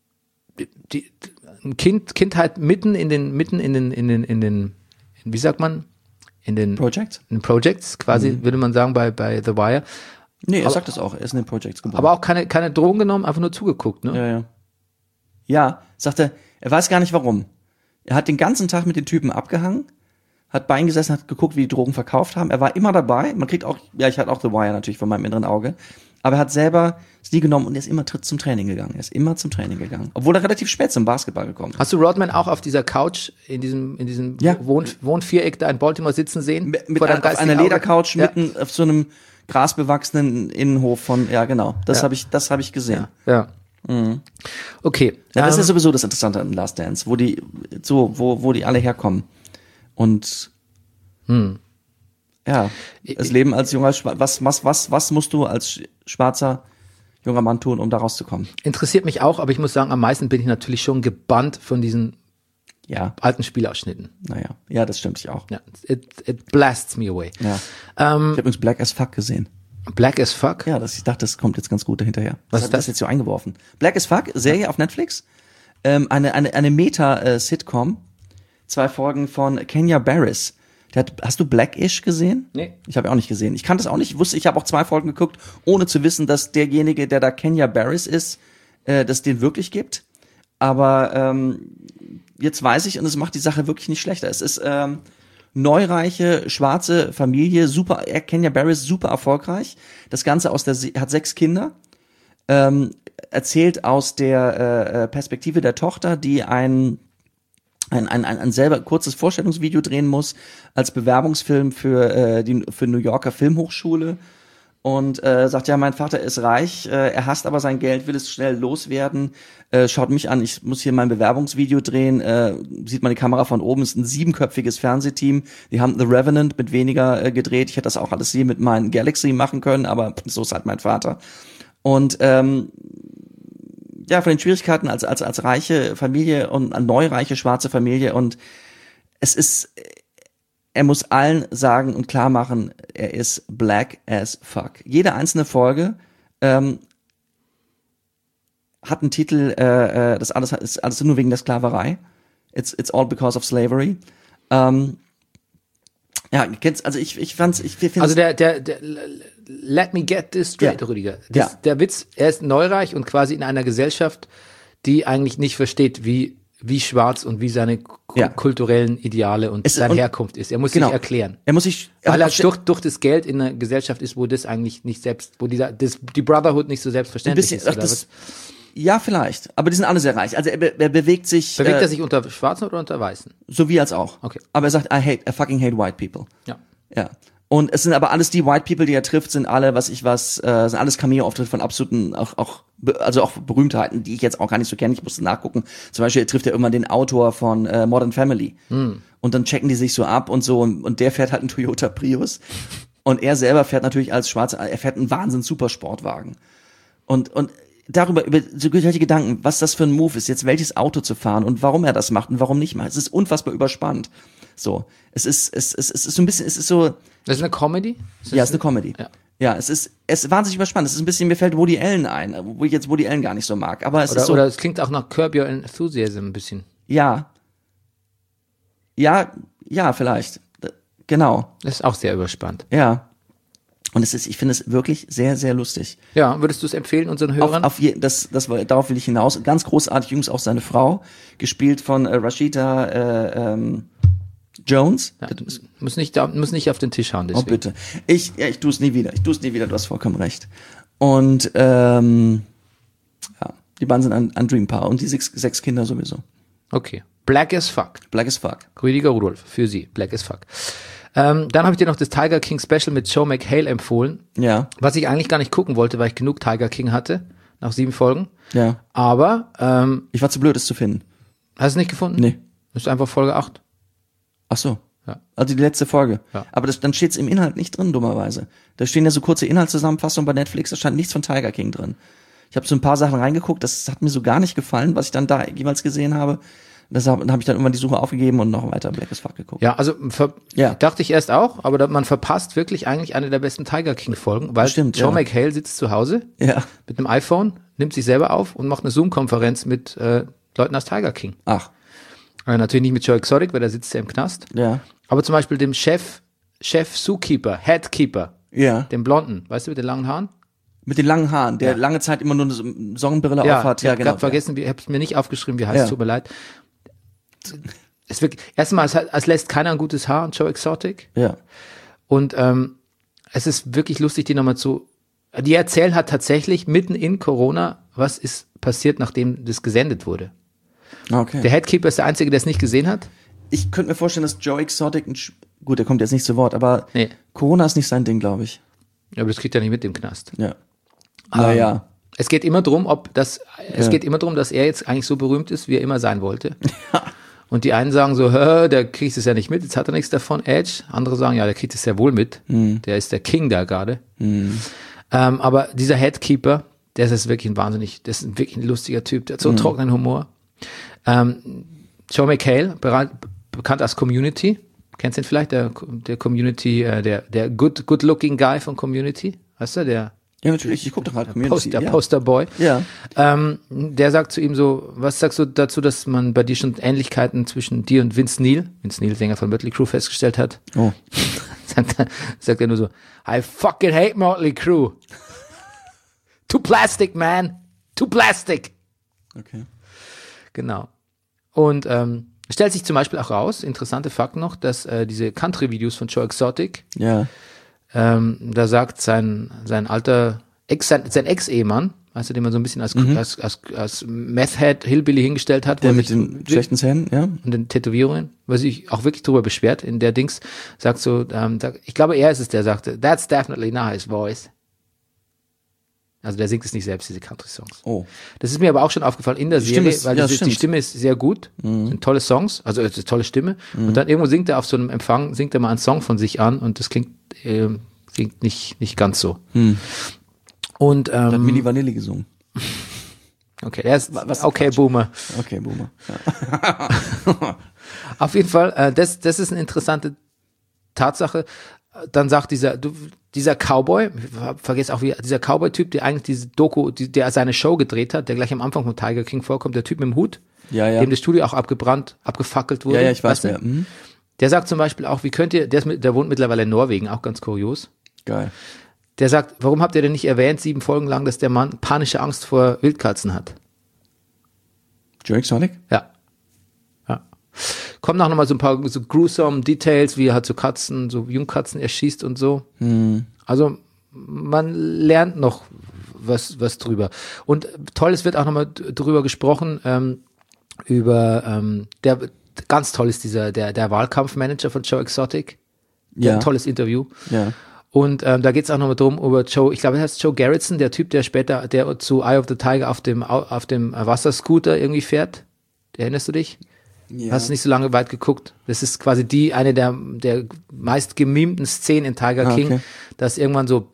Kindheit mitten in den wie sagt man? In den Projects, quasi, würde man sagen, bei The Wire. Nee, er sagt das auch, er ist in den Projects geboren. Aber auch keine Drogen genommen, einfach nur zugeguckt, ne? Ja, sagt er weiß gar nicht warum. Er hat den ganzen Tag mit den Typen abgehangen, hat bei ihnen gesessen, hat geguckt, wie die Drogen verkauft haben. Er war immer dabei, man kriegt auch, ich hatte auch The Wire natürlich von meinem inneren Auge, aber er hat selber es nie genommen und er ist immer zum Training gegangen. Obwohl er relativ spät zum Basketball gekommen ist. Hast du Rodman auch auf dieser Couch in diesem Wohnviereck da in Baltimore sitzen sehen? Auf einer Ledercouch mitten auf so einem grasbewachsenen Innenhof von, genau. Das habe ich gesehen. Ja. Mhm. Okay. Ja, das ist sowieso das Interessante an Last Dance, wo die alle herkommen. Und das Leben als junger was musst du als schwarzer junger Mann tun, um da rauszukommen? Interessiert mich auch, aber ich muss sagen, am meisten bin ich natürlich schon gebannt von diesen alten Spielausschnitten. Naja, ja, das stimmt, ich auch. Ja, it blasts me away. Ja. Ich habe übrigens Black as Fuck gesehen. Black as Fuck? Ja, ich dachte, das kommt jetzt ganz gut dahinterher. Was ist das jetzt so eingeworfen? Black as Fuck, Serie auf Netflix. Eine Meta-Sitcom. 2 Folgen von Kenya Barris. Hast du Blackish gesehen? Nee. Ich habe auch nicht gesehen. Ich kannte es auch nicht. Ich habe auch 2 Folgen geguckt, ohne zu wissen, dass derjenige, der da Kenya Barris ist, dass den wirklich gibt. Aber jetzt weiß ich, und es macht die Sache wirklich nicht schlechter. Es ist neureiche, schwarze Familie, super, Kenya Barris, super erfolgreich. Das Ganze hat 6 Kinder. Erzählt aus der Perspektive der Tochter, die ein selber kurzes Vorstellungsvideo drehen muss als Bewerbungsfilm für New Yorker Filmhochschule und sagt, ja, mein Vater ist reich, er hasst aber sein Geld, will es schnell loswerden, schaut mich an, ich muss hier mein Bewerbungsvideo drehen, sieht man die Kamera von oben, ist ein 7-köpfiges Fernsehteam, die haben The Revenant mit weniger gedreht, ich hätte das auch alles hier mit meinem Galaxy machen können, aber so ist halt mein Vater. Und ja, von den Schwierigkeiten als reiche Familie und eine neureiche schwarze Familie, und er muss allen sagen und klar machen, er ist black as fuck. Jede einzelne Folge hat einen Titel, das alles ist alles nur wegen der Sklaverei. It's all because of slavery. Ja, ich finde also der let me get this straight, Ja. Rüdiger. Ja. Der Witz, er ist neureich und quasi in einer Gesellschaft, die eigentlich nicht versteht, wie schwarz und wie seine Ja. kulturellen Ideale und seine Herkunft ist. Er muss sich erklären. Er muss sich Weil er durch das Geld in einer Gesellschaft ist, wo das eigentlich nicht selbst, wo die Brotherhood nicht so selbstverständlich ist. Oder was? Ja, vielleicht. Aber die sind alle sehr reich. Also er bewegt sich. Bewegt er sich unter Schwarzen oder unter Weißen? Sowie als auch. Okay. Aber er sagt, I fucking hate white people. Ja. Ja. Und es sind aber alles die White People, die er trifft, sind alle, sind alles Cameo-Auftritte von absoluten, auch Berühmtheiten, die ich jetzt auch gar nicht so kenne. Ich musste nachgucken. Zum Beispiel trifft er irgendwann den Autor von Modern Family. Und dann checken die sich so ab und so. Und der fährt halt einen Toyota Prius. Und er selber fährt natürlich als Schwarzer, er fährt einen Wahnsinns-Supersportwagen. Und über solche Gedanken, was das für ein Move ist, jetzt welches Auto zu fahren und warum er das macht und warum nicht mal. Es ist unfassbar überspannt. So. Es ist so ein bisschen, es ist so. Das ist eine Comedy? Ja, es ist eine Comedy. Ja. Ja, es ist wahnsinnig überspannt. Es ist ein bisschen, mir fällt Woody Allen ein, wo ich jetzt Woody Allen gar nicht so mag. Aber es ist so. Oder es klingt auch nach Curb Your Enthusiasm ein bisschen. Ja. Ja, vielleicht. Genau. Das ist auch sehr überspannt. Ja. Und ich finde es wirklich sehr, sehr lustig. Ja, würdest du es empfehlen unseren Hörern? Darauf will ich hinaus. Ganz großartig übrigens auch seine Frau, gespielt von Rashida Jones. Ja, muss nicht auf den Tisch hauen, deswegen. Oh, bitte. Ich tue es nie wieder. Du hast vollkommen recht. Und ja, die beiden sind ein Dreampaar und die 6 Kinder sowieso. Okay. Black as fuck. Black as fuck. Rüdiger Rudolph, für Sie. Black as fuck. Dann habe ich dir noch das Tiger King Special mit Joe McHale empfohlen. Ja. Was ich eigentlich gar nicht gucken wollte, weil ich genug Tiger King hatte. Nach 7 Folgen. Ja. Aber, Ich war zu blöd, es zu finden. hast du es nicht gefunden? Nee. Das ist einfach Folge 8. Ach so. Ja. Also die letzte Folge. Ja. Aber dann steht es im Inhalt nicht drin, dummerweise. Da stehen ja so kurze Inhaltszusammenfassungen bei Netflix, da stand nichts von Tiger King drin. Ich habe so ein paar Sachen reingeguckt, das hat mir so gar nicht gefallen, was ich dann da jeweils gesehen habe. Deshalb habe ich dann irgendwann die Suche aufgegeben und noch weiter Black as Fuck geguckt. Ja, also Ja. dachte ich erst auch, aber man verpasst wirklich eigentlich eine der besten Tiger King Folgen, weil Stimmt, Joe ja. McHale sitzt zu Hause Ja. mit einem iPhone, nimmt sich selber auf und macht eine Zoom-Konferenz mit Leuten aus Tiger King. Ach, Natürlich nicht mit Joe Exotic, weil der sitzt ja im Knast. ja. Aber zum Beispiel dem Chef Zookeeper, Headkeeper, Ja. dem Blonden, weißt du, mit den langen Haaren? Mit den langen Haaren, der Ja. lange Zeit immer nur eine Sonnenbrille aufhat. Ich habe gerade vergessen, ich habe es mir nicht aufgeschrieben, wie heißt es, tut mir leid. Es wirklich, erstmal, es lässt keiner ein gutes Haar an Joe Exotic. Ja. Und es ist wirklich lustig, die nochmal die erzählen hat tatsächlich mitten in Corona, was ist passiert, nachdem das gesendet wurde. Okay. Der Headkeeper ist der Einzige, der es nicht gesehen hat. Ich könnte mir vorstellen, dass Joe Exotic, gut, der kommt jetzt nicht zu Wort, aber Nee. Corona ist nicht sein Ding, glaube ich. Aber das kriegt er nicht mit im Knast. Ja. Naja. Es geht immer darum, dass er jetzt eigentlich so berühmt ist, wie er immer sein wollte. Und die einen sagen so, der kriegt es ja nicht mit, jetzt hat er nichts davon, Edge. Andere sagen, ja, der kriegt es sehr wohl mit. Der ist der King da gerade. Aber dieser Headkeeper, der ist wirklich das ist wirklich ein lustiger Typ, der hat so einen trockenen Humor. Joe McHale, bekannt als Community. Kennst du ihn vielleicht? Der Community, der good-looking Guy von Community. Weißt du, der Ja, natürlich, ich gucke doch halt Community. Der Posterboy. Ja. Der sagt zu ihm so, was sagst du dazu, dass man bei dir schon Ähnlichkeiten zwischen dir und Vince Neil, Sänger von Mötley Crüe, festgestellt hat? Oh. sagt er nur so, I fucking hate Mötley Crüe. Too plastic, man. Too plastic. Okay. Genau. Und stellt sich zum Beispiel auch raus, interessante Fakt noch, dass diese Country-Videos von Joe Exotic, Ja. da sagt sein Ex-Ehemann, weißt du, den man so ein bisschen als Meth-Head Hillbilly hingestellt hat. Der wo mit sich den schlechten Zähnen, ja. und den Tätowierungen, was sich auch wirklich drüber beschwert in der Dings, sagt so, ich glaube, er ist es, der sagte, that's definitely nice voice. Also der singt es nicht selbst, diese Country-Songs. Oh. Das ist mir aber auch schon aufgefallen in der Die Stimme Serie, ist- weil ja, die stimmt. Stimme ist sehr gut, sind tolle Songs, also es ist eine tolle Stimme. Und dann irgendwo singt er auf so einem Empfang, singt er mal einen Song von sich an und das klingt nicht ganz so. Und Hat Milli Vanilli gesungen. okay, er ist Was- okay, Boomer. Okay, Boomer. Ja. Auf jeden Fall, das ist eine interessante Tatsache. Dann sagt dieser Cowboy, vergiss auch dieser Cowboy-Typ, der eigentlich diese Doku, der seine Show gedreht hat, der gleich am Anfang von Tiger King vorkommt, der Typ mit dem Hut, Ja. dem das Studio auch abgefackelt wurde. Ja, ich weiß weißt du? wer. Mhm. Der sagt zum Beispiel auch, wie könnt ihr, der wohnt mittlerweile in Norwegen, auch ganz kurios. Geil. Der sagt, warum habt ihr denn nicht erwähnt, 7 Folgen lang, dass der Mann panische Angst vor Wildkatzen hat? Joe Exotic? Ja. Kommen auch nochmal so ein paar so gruesome Details, wie er halt so Katzen, so Jungkatzen erschießt und so. Also man lernt noch was drüber. Und toll, es wird auch nochmal drüber gesprochen, ganz toll ist der Wahlkampfmanager von Joe Exotic. Ja. Ein tolles Interview. Ja. Und da geht es auch nochmal drum über Joe, ich glaube, er heißt Joe Garretson, der Typ, der später, der zu Eye of the Tiger auf dem Wasserscooter irgendwie fährt. Erinnerst du dich? Ja. Hast du nicht so lange weit geguckt? Das ist quasi eine der meist gemimten Szenen in Tiger King, okay. dass irgendwann so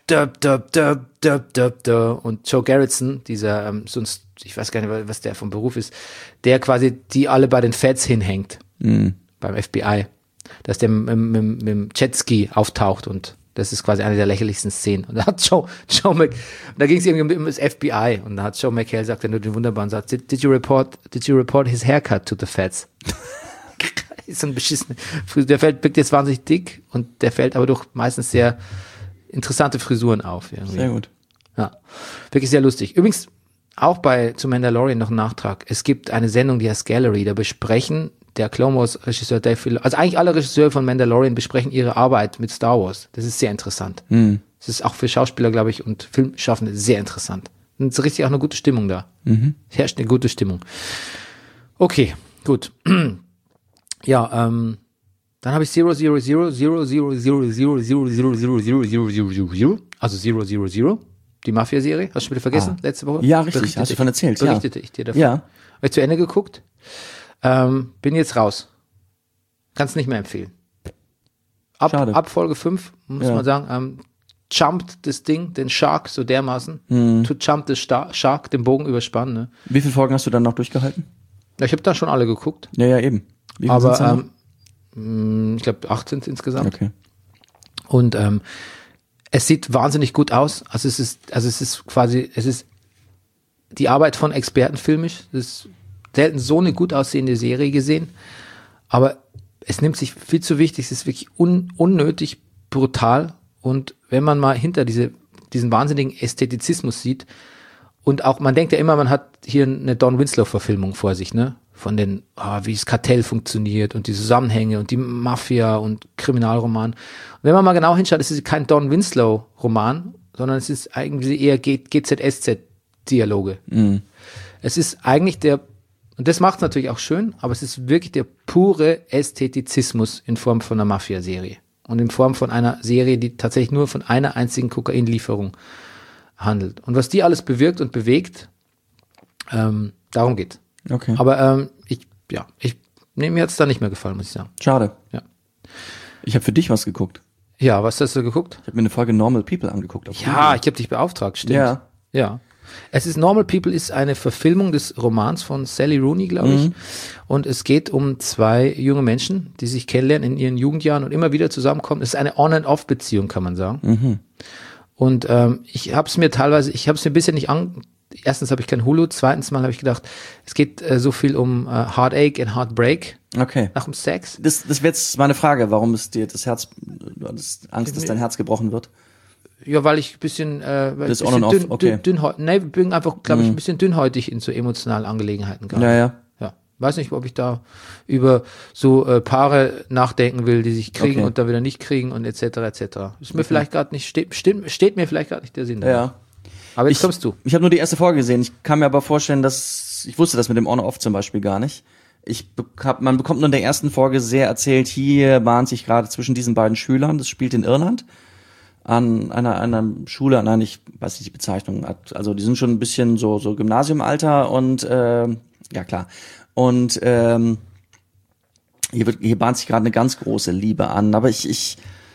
und Joe Garretson, dieser sonst, ich weiß gar nicht, was der vom Beruf ist, der quasi die alle bei den Feds hinhängt, beim FBI, dass der mit dem Jetski auftaucht und das ist quasi eine der lächerlichsten Szenen. Und da hat Joe da ging es irgendwie um das FBI und da hat Joe McHale sagt nur den wunderbaren Satz, did you report his haircut to the feds? Ist so ein beschissener, der wirkt jetzt wahnsinnig dick und der fällt aber durch meistens sehr interessante Frisuren auf. Irgendwie. Sehr gut. Ja, wirklich sehr lustig. Übrigens auch zu Mandalorian noch ein Nachtrag. Es gibt eine Sendung, die heißt Gallery, da besprechen der Clone Wars Regisseur Dave Filoni, also eigentlich alle Regisseure von Mandalorian besprechen ihre Arbeit mit Star Wars. Das ist sehr interessant. Das ist auch für Schauspieler, glaube ich, und Filmschaffende sehr interessant. Und es ist richtig auch eine gute Stimmung da. Es herrscht eine gute Stimmung. Okay, gut. Ja, dann habe ich 000, also 000, die Mafia-Serie. Hast du schon wieder vergessen, letzte Woche? Ja, richtig, hast du davon erzählt, ja. Berichtete ich dir davon. Ja. Habe ich zu Ende geguckt. Bin jetzt raus. Kannst nicht mehr empfehlen. Schade. Ab Folge 5, muss Ja. man sagen, jumpt das Ding, den Shark so dermaßen. To jump the Shark, den Bogen überspannen. Ne? Wie viele Folgen hast du dann noch durchgehalten? Ja, ich habe da schon alle geguckt. Ja, eben. Wie viele sind's dann Aber ich glaube 8 sind insgesamt. noch? Okay. Und es sieht wahnsinnig gut aus. Also es ist die Arbeit von Experten filmisch. Es ist selten so eine gut aussehende Serie gesehen. Aber es nimmt sich viel zu wichtig. Es ist wirklich unnötig brutal. Und wenn man mal hinter diesen wahnsinnigen Ästhetizismus sieht und auch, man denkt ja immer, man hat hier eine Don Winslow-Verfilmung vor sich, ne? Von wie das Kartell funktioniert und die Zusammenhänge und die Mafia und Kriminalroman. Und wenn man mal genau hinschaut, ist es kein Don Winslow-Roman, sondern es ist eigentlich eher GZSZ-Dialoge. Es ist eigentlich und das macht es natürlich auch schön, aber es ist wirklich der pure Ästhetizismus in Form von einer Mafia-Serie. Und in Form von einer Serie, die tatsächlich nur von einer einzigen Kokainlieferung handelt. Und was die alles bewirkt und bewegt, darum geht. Okay. Aber mir hat's da nicht mehr gefallen, muss ich sagen. Schade. Ja. Ich habe für dich was geguckt. Ja, was hast du geguckt? Ich habe mir eine Folge Normal People angeguckt. Auf Ja, Hulu. ich habe dich beauftragt, stimmt. Ja. Ja. Es ist Normal People ist eine Verfilmung des Romans von Sally Rooney, glaube ich. Und es geht um 2 junge Menschen, die sich kennenlernen in ihren Jugendjahren und immer wieder zusammenkommen. Es ist eine On-and-Off-Beziehung, kann man sagen. Und ich habe es mir ein bisschen nicht erstens habe ich kein Hulu, zweitens mal habe ich gedacht, es geht so viel um Heartache and Heartbreak Okay. nach dem Sex. Das wäre jetzt meine Frage, warum ist dir das Herz, du hattest Angst, dass dein Herz gebrochen wird? Ja, weil ich ein bisschen, Das On and Off, okay. bin einfach, glaube ich, ein bisschen dünnhäutig in so emotionalen Angelegenheiten gerade. Ja. Ja. Weiß nicht, ob ich da über so Paare nachdenken will, die sich kriegen Okay. und dann wieder nicht kriegen und etc. Ist mir vielleicht gerade nicht, steht mir vielleicht gerade nicht der Sinn. Ja. Aber jetzt kommst du. Ich habe nur die erste Folge gesehen. Ich kann mir aber vorstellen, ich wusste das mit dem On-Off zum Beispiel gar nicht. Man bekommt nur in der ersten Folge sehr erzählt, hier bahnt sich gerade zwischen diesen beiden Schülern, das spielt in Irland, an einer Schule, nein, ich weiß nicht die Bezeichnung, also die sind schon ein bisschen so Gymnasiumalter und, ja klar. Und, hier bahnt sich gerade eine ganz große Liebe an, aber ich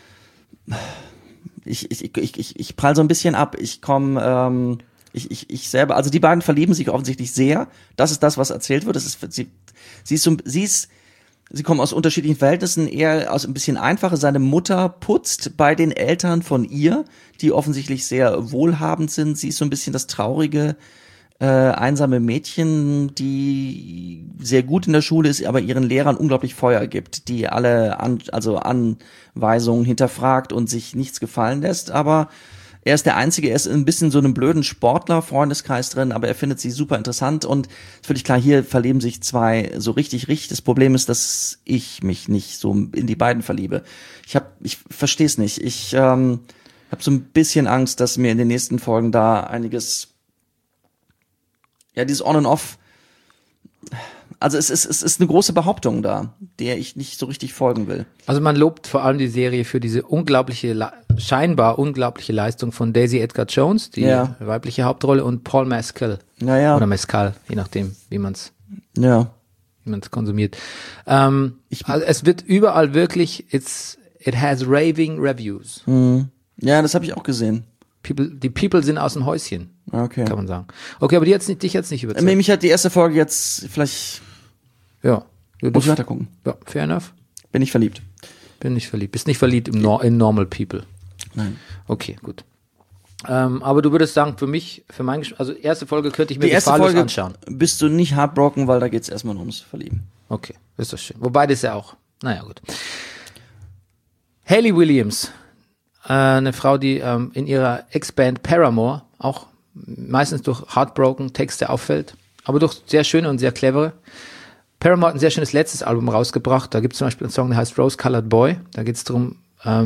prall so ein bisschen ab. Ich selber, also die beiden verlieben sich offensichtlich sehr. Das ist das, was erzählt wird. Sie kommen aus unterschiedlichen Verhältnissen, eher aus ein bisschen einfacher. Seine Mutter putzt bei den Eltern von ihr, die offensichtlich sehr wohlhabend sind. Sie ist so ein bisschen das traurige, einsame Mädchen, die sehr gut in der Schule ist, aber ihren Lehrern unglaublich Feuer gibt, die alle Anweisungen hinterfragt und sich nichts gefallen lässt, aber er ist der Einzige, er ist ein bisschen so einem blöden Sportler-Freundeskreis drin, aber er findet sie super interessant und ist völlig klar, hier verlieben sich zwei so richtig. Das Problem ist, dass ich mich nicht so in die beiden verliebe. Ich verstehe es nicht. Ich habe so ein bisschen Angst, dass mir in den nächsten Folgen da einiges, ja, dieses On and Off, also es ist eine große Behauptung da, der ich nicht so richtig folgen will. Also man lobt vor allem die Serie für diese scheinbar unglaubliche Leistung von Daisy Edgar Jones, die weibliche Hauptrolle, und Paul Mescal. Naja. Oder Mescal, je nachdem, wie man es konsumiert. Also es wird überall wirklich, it has raving reviews. Ja, das habe ich auch gesehen. Die People sind aus dem Häuschen, Okay. kann man sagen. Okay, aber dich jetzt nicht überzeugt. Mich hat die erste Folge jetzt vielleicht, Ja. muss ich weiter gucken. Ja, fair enough. Bin ich verliebt. Bin nicht verliebt. Bist nicht verliebt in Normal People. Nein. Okay, gut. Aber du würdest sagen, für meinen Geschmack, also erste Folge könnte ich mir Die erste gefahrlos Folge anschauen. bist du nicht heartbroken, weil da geht's erstmal nur ums Verlieben. Okay, ist das schön. Wobei das ja auch, naja, gut. Hayley Williams, eine Frau, die in ihrer Ex-Band Paramore auch meistens durch Heartbroken Texte auffällt, aber durch sehr schöne und sehr clevere. Paramore hat ein sehr schönes letztes Album rausgebracht. Da gibt es zum Beispiel einen Song, der heißt Rose Colored Boy. Da geht es darum,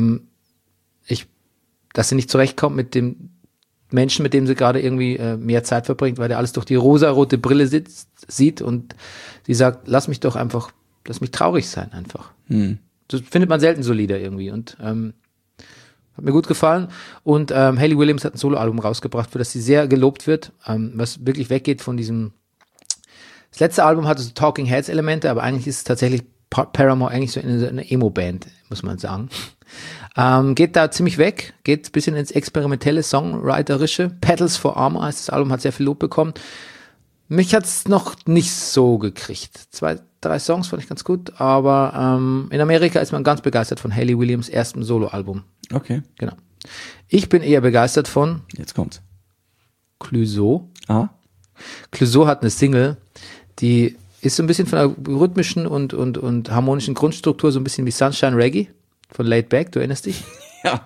dass sie nicht zurechtkommt mit dem Menschen, mit dem sie gerade irgendwie mehr Zeit verbringt, weil der alles durch die rosarote Brille sieht und sie sagt, lass mich traurig sein einfach. Das findet man selten so Lieder irgendwie und hat mir gut gefallen. Und Hayley Williams hat ein Soloalbum rausgebracht, für das sie sehr gelobt wird, was wirklich weggeht von diesem. Das letzte Album hatte so Talking Heads Elemente, aber eigentlich ist es tatsächlich Paramore eigentlich so eine Emo-Band, muss man sagen. Geht da ziemlich weg, geht ein bisschen ins experimentelle, Songwriterische. Petals for Armor heißt das Album, hat sehr viel Lob bekommen. Mich hat's noch nicht so gekriegt. 2, 3 Songs fand ich ganz gut, aber in Amerika ist man ganz begeistert von Hayley Williams' erstem Soloalbum. Okay. Genau. Ich bin eher begeistert von Jetzt kommt's. Clouseau. Ah. Clouseau hat eine Single, die ist so ein bisschen von der rhythmischen und harmonischen Grundstruktur so ein bisschen wie Sunshine Reggae von Laid Back, du erinnerst dich? Ja.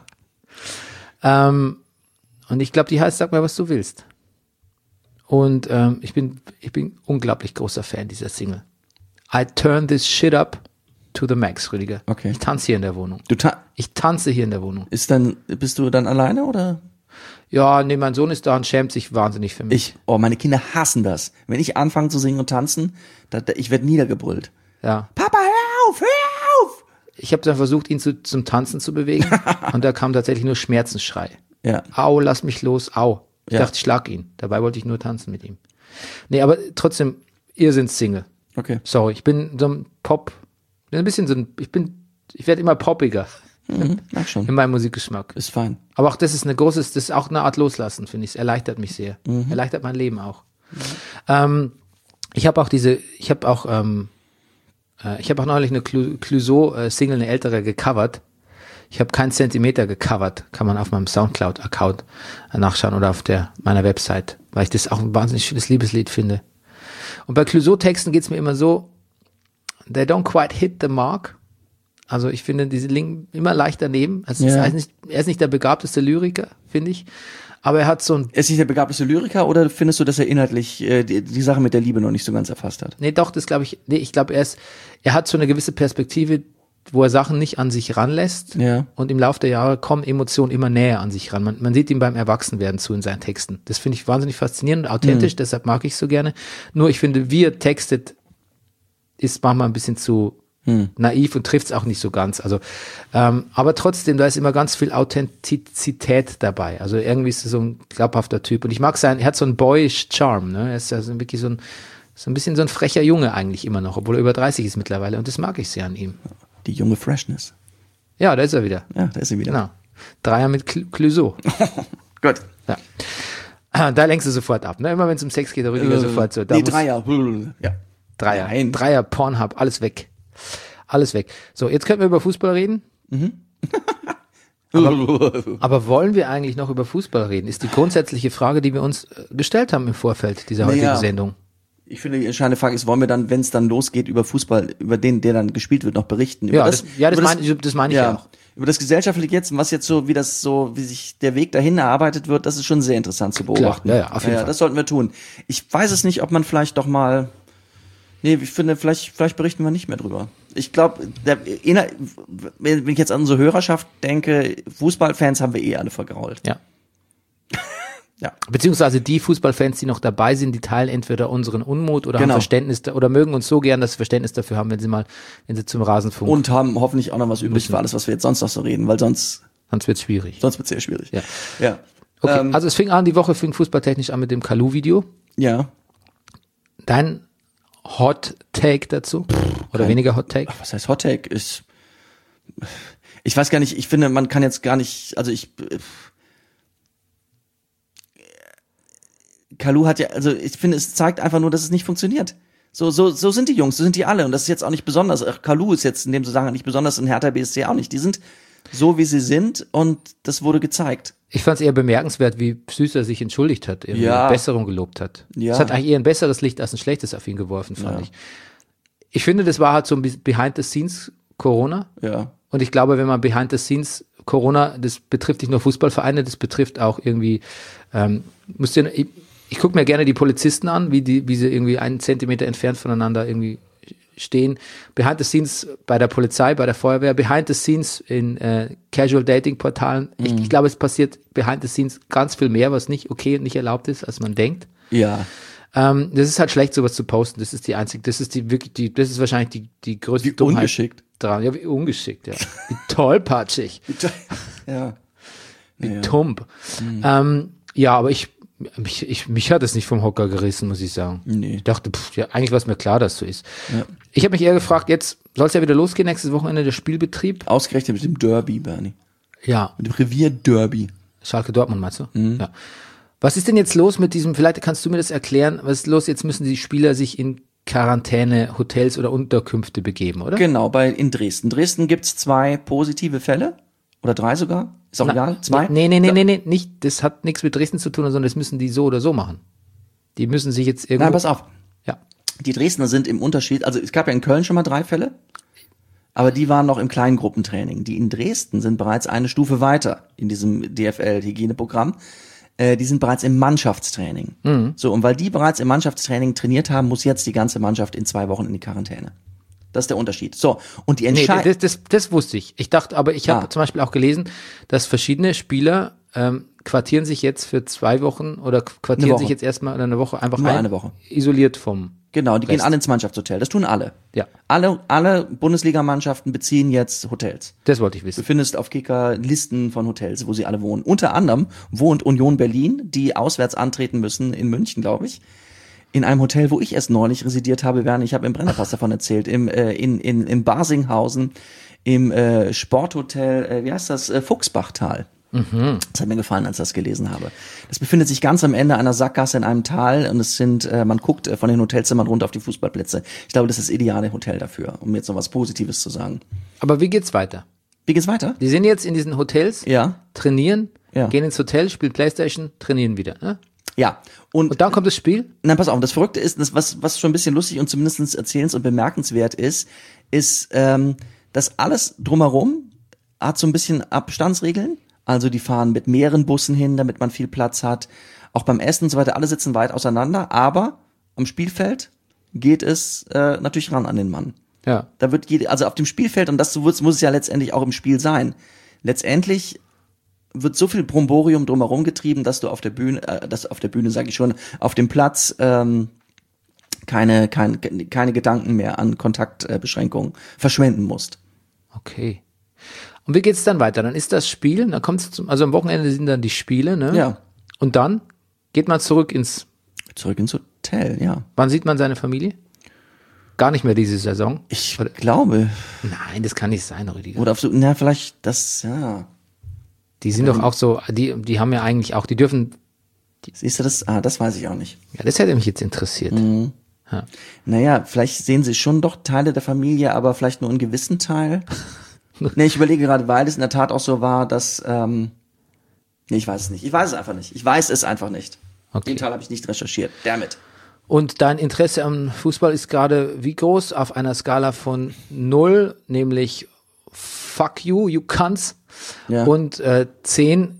Und ich glaube, die heißt Sag mal, was du willst. Und ich bin unglaublich großer Fan dieser Single. I turn this shit up to the max, Rüdiger. Okay. Ich tanze hier in der Wohnung. Du Ich tanze hier in der Wohnung. bist du dann alleine oder? Ja, nee, mein Sohn ist da und schämt sich wahnsinnig für mich. Meine Kinder hassen das. Wenn ich anfange zu singen und tanzen, ich werde niedergebrüllt. Ja. Papa, hör auf, hör auf! Ich habe dann versucht, ihn zum Tanzen zu bewegen und da kam tatsächlich nur Schmerzensschrei. Ja. Au, lass mich los, au. Ich Ja. dachte, ich schlag ihn. Dabei wollte ich nur tanzen mit ihm. Nee, aber trotzdem, ihr sind Single. Okay. Sorry, ich bin so ein ich werde immer poppiger Mach schon. in meinem Musikgeschmack. Ist fein. Aber auch das ist auch eine Art Loslassen, finde ich. Es erleichtert mich sehr. Erleichtert mein Leben auch. Ich habe auch neulich eine Clouseau-Single, eine ältere, gecovert. Ich habe keinen Zentimeter gecovert, kann man auf meinem Soundcloud-Account nachschauen oder auf meiner Website, weil ich das auch ein wahnsinnig schönes Liebeslied finde. Und bei Clouseau-Texten geht's mir immer so, they don't quite hit the mark. Also ich finde, diese liegen immer leicht daneben. Also er ist nicht der begabteste Lyriker, finde ich. Aber er hat so ein... Er ist nicht der begabteste Lyriker oder findest du, dass er inhaltlich die Sache mit der Liebe noch nicht so ganz erfasst hat? Nee, doch, das glaube ich... Nee, ich glaube, er hat so eine gewisse Perspektive, wo er Sachen nicht an sich ranlässt. Ja. Und im Laufe der Jahre kommen Emotionen immer näher an sich ran. Man sieht ihm beim Erwachsenwerden zu in seinen Texten. Das finde ich wahnsinnig faszinierend und authentisch, deshalb mag ich so gerne. Nur ich finde, wie er textet, ist manchmal ein bisschen zu naiv und trifft es auch nicht so ganz. Also, aber trotzdem, da ist immer ganz viel Authentizität dabei. Also irgendwie ist er so ein glaubhafter Typ. Und ich mag er hat so einen boyish Charme, ne? Er ist also wirklich so ein bisschen so ein frecher Junge eigentlich immer noch, obwohl er über 30 ist mittlerweile. Und das mag ich sehr an ihm. Die junge Freshness. Ja, da ist er wieder. Ja, da ist sie wieder. Genau. Dreier mit Clouseau. Gut. Ja. Da lenkst du sofort ab, ne? Immer wenn es um Sex geht, da Rüdiger sofort so. Da Dreier. Ja. Dreier. Nein. Dreier, Pornhub, alles weg. Alles weg. So, jetzt können wir über Fußball reden. Aber wollen wir eigentlich noch über Fußball reden? Ist die grundsätzliche Frage, die wir uns gestellt haben im Vorfeld dieser heutigen Sendung. Ich finde, die entscheidende Frage ist, wollen wir dann, wenn es dann losgeht, über Fußball, über den, der dann gespielt wird, noch berichten? Das meine ich auch. Über das Gesellschaftliche jetzt, was jetzt so, wie sich der Weg dahin erarbeitet wird, das ist schon sehr interessant zu beobachten. Klar, ja, auf jeden Fall. Das sollten wir tun. Ich weiß es nicht, ob man vielleicht doch mal, ich finde, vielleicht berichten wir nicht mehr drüber. Ich glaube, wenn ich jetzt an unsere Hörerschaft denke, Fußballfans haben wir alle vergrault. Ja. Ja. Beziehungsweise die Fußballfans, die noch dabei sind, die teilen entweder unseren Unmut oder haben Verständnis oder mögen uns so gern, dass sie Verständnis dafür haben, wenn sie zum Rasenfunk und haben hoffentlich auch noch was übrig für alles, was wir jetzt sonst noch so reden, weil sonst wird's schwierig. Sonst wird's sehr schwierig. Ja. Okay, also die Woche fing fußballtechnisch an mit dem Kalou-Video. Ja. Dein Hot Take dazu? Oder weniger Hot Take? Was heißt Hot Take? Ich weiß gar nicht, ich finde, man kann jetzt gar nicht, Kalou hat ich finde, es zeigt einfach nur, dass es nicht funktioniert. So sind die Jungs, so sind die alle. Und das ist jetzt auch nicht besonders. Kalou ist jetzt in dem Zusammenhang nicht besonders und Hertha BSC auch nicht. Die sind so, wie sie sind und das wurde gezeigt. Ich fand es eher bemerkenswert, wie Süßer sich entschuldigt hat, irgendwie Besserung gelobt hat. Ja. Es hat eigentlich eher ein besseres Licht als ein schlechtes auf ihn geworfen, fand ich. Ich finde, das war halt so ein Behind-the-Scenes Corona. Ja. Und ich glaube, wenn man Behind-the-Scenes Corona, das betrifft nicht nur Fußballvereine, das betrifft auch irgendwie, ich gucke mir gerne die Polizisten an, wie sie irgendwie 1 Zentimeter entfernt voneinander irgendwie stehen. Behind the scenes bei der Polizei, bei der Feuerwehr, behind the scenes in Casual Dating Portalen. Ich glaube, es passiert behind the scenes ganz viel mehr, was nicht okay und nicht erlaubt ist, als man denkt. Ja. Das ist halt schlecht, sowas zu posten. Das ist das ist wahrscheinlich die größte Dummheit ungeschickt dran. Ja, wie ungeschickt, ja. Wie tollpatschig. Ja. Wie tump. Aber mich hat es nicht vom Hocker gerissen, muss ich sagen. Nee. Ich dachte, eigentlich war es mir klar, dass so ist. Ja. Ich habe mich eher gefragt, jetzt soll es ja wieder losgehen, nächstes Wochenende der Spielbetrieb. Ausgerechnet mit dem Derby, Bernie. Ja. Mit dem Revier-Derby. Schalke Dortmund, meinst du? Ja. Was ist denn jetzt los mit diesem, vielleicht kannst du mir das erklären, was ist los, jetzt müssen die Spieler sich in Quarantäne, Hotels oder Unterkünfte begeben, oder? Genau, in Dresden. Dresden gibt's 2 positive Fälle. Oder 3 sogar? Ist auch egal? 2? Nee, nicht. Das hat nichts mit Dresden zu tun, sondern das müssen die so oder so machen. Die müssen sich jetzt irgendwo... Nein, pass auf. Ja. Die Dresdner sind im Unterschied, also es gab ja in Köln schon mal 3 Fälle, aber die waren noch im Kleingruppentraining. Die in Dresden sind bereits eine Stufe weiter in diesem DFL-Hygieneprogramm. Die sind bereits im Mannschaftstraining. So, und weil die bereits im Mannschaftstraining trainiert haben, muss jetzt die ganze Mannschaft in 2 Wochen in die Quarantäne. Das ist der Unterschied. So, und die Entscheidung... Das wusste ich. Ich dachte, aber ich habe zum Beispiel auch gelesen, dass verschiedene Spieler quartieren sich jetzt für 2 Wochen oder quartieren sich jetzt erstmal eine Woche einfach eine Woche. Isoliert vom Genau, die Rest. gehen alle ins Mannschaftshotel. Das tun alle. Ja. Alle Bundesligamannschaften beziehen jetzt Hotels. Das wollte ich Du wissen. findest auf Kicker Listen von Hotels, wo sie alle wohnen. Unter anderem wohnt Union Berlin, die auswärts antreten müssen in München, glaube ich. In einem Hotel, wo ich erst neulich residiert habe, Bernd, ich habe im Brennerpass davon erzählt, in Barsinghausen, im Sporthotel, Fuchsbachtal. Das hat mir gefallen, als ich das gelesen habe. Das befindet sich ganz am Ende einer Sackgasse in einem Tal und man guckt von den Hotelzimmern runter auf die Fußballplätze. Ich glaube, das ist das ideale Hotel dafür, um jetzt noch was Positives zu sagen. Aber wie geht's weiter? Wie geht's weiter? Die sind jetzt in diesen Hotels, Ja. trainieren, Ja. gehen ins Hotel, spielen Playstation, trainieren wieder. Ne? Ja. Und dann kommt das Spiel. Na, pass auf, das Verrückte ist, das, was schon ein bisschen lustig und zumindest erzählens- und bemerkenswert ist, dass alles drumherum hat so ein bisschen Abstandsregeln. Also die fahren mit mehreren Bussen hin, damit man viel Platz hat. Auch beim Essen und so weiter, alle sitzen weit auseinander, aber am Spielfeld geht es natürlich ran an den Mann. Ja. Da wird also auf dem Spielfeld, und das muss es ja letztendlich auch im Spiel sein, letztendlich wird so viel Bromborium drumherum getrieben, dass du auf der Bühne sage ich schon, auf dem Platz keine Gedanken mehr an Kontaktbeschränkungen verschwenden musst. Okay. Und wie geht's dann weiter? Dann ist das Spiel, dann kommt's also am Wochenende sind dann die Spiele, ne? Ja. Und dann geht man zurück ins, Zurück ins Hotel, ja. wann sieht man seine Familie? Gar nicht mehr diese Saison? Ich glaube, Nein, das kann nicht sein, Rüdiger. oder vielleicht das, ja. Die sind doch auch so, die haben ja eigentlich auch, die dürfen, Siehst du das? Das weiß ich auch nicht. ja, das hätte mich jetzt interessiert. Ja. Naja, vielleicht sehen sie schon doch Teile der Familie, aber vielleicht nur einen gewissen Teil. Nee, ich überlege gerade, weil es in der Tat auch so war, dass, nee, ich weiß es nicht. Ich weiß es einfach nicht. Ich weiß es einfach nicht. Okay. Den Teil habe ich nicht recherchiert. Damit. Und dein Interesse am Fußball ist gerade wie groß? Auf einer Skala von 0, nämlich fuck you, you cunts. Ja. Und 10,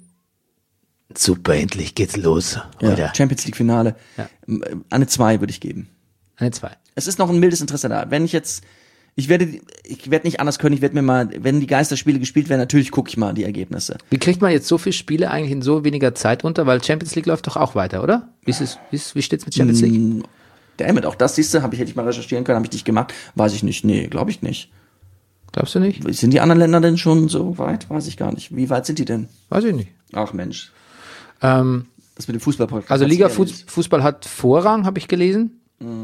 super, endlich geht's los. Ja, Oder? Champions League Finale. Ja. Eine 2 würde ich geben. Eine 2. Es ist noch ein mildes Interesse da. Wenn ich werde nicht anders können, wenn die Geisterspiele gespielt werden, natürlich gucke ich mal die Ergebnisse. Wie kriegt man jetzt so viele Spiele eigentlich in so weniger Zeit unter? Weil Champions League läuft doch auch weiter, oder? Wie steht's mit Champions League? Damit, auch das, siehste, hätte ich mal recherchieren können, habe ich nicht gemacht. Weiß ich nicht. Nee, glaube ich nicht. Glaubst du nicht? Sind die anderen Länder denn schon so weit? Weiß ich gar nicht. Wie weit sind die denn? Weiß ich nicht. Ach Mensch. Das mit dem Fußball-Podcast. Also Liga-Fußball hat Vorrang, habe ich gelesen.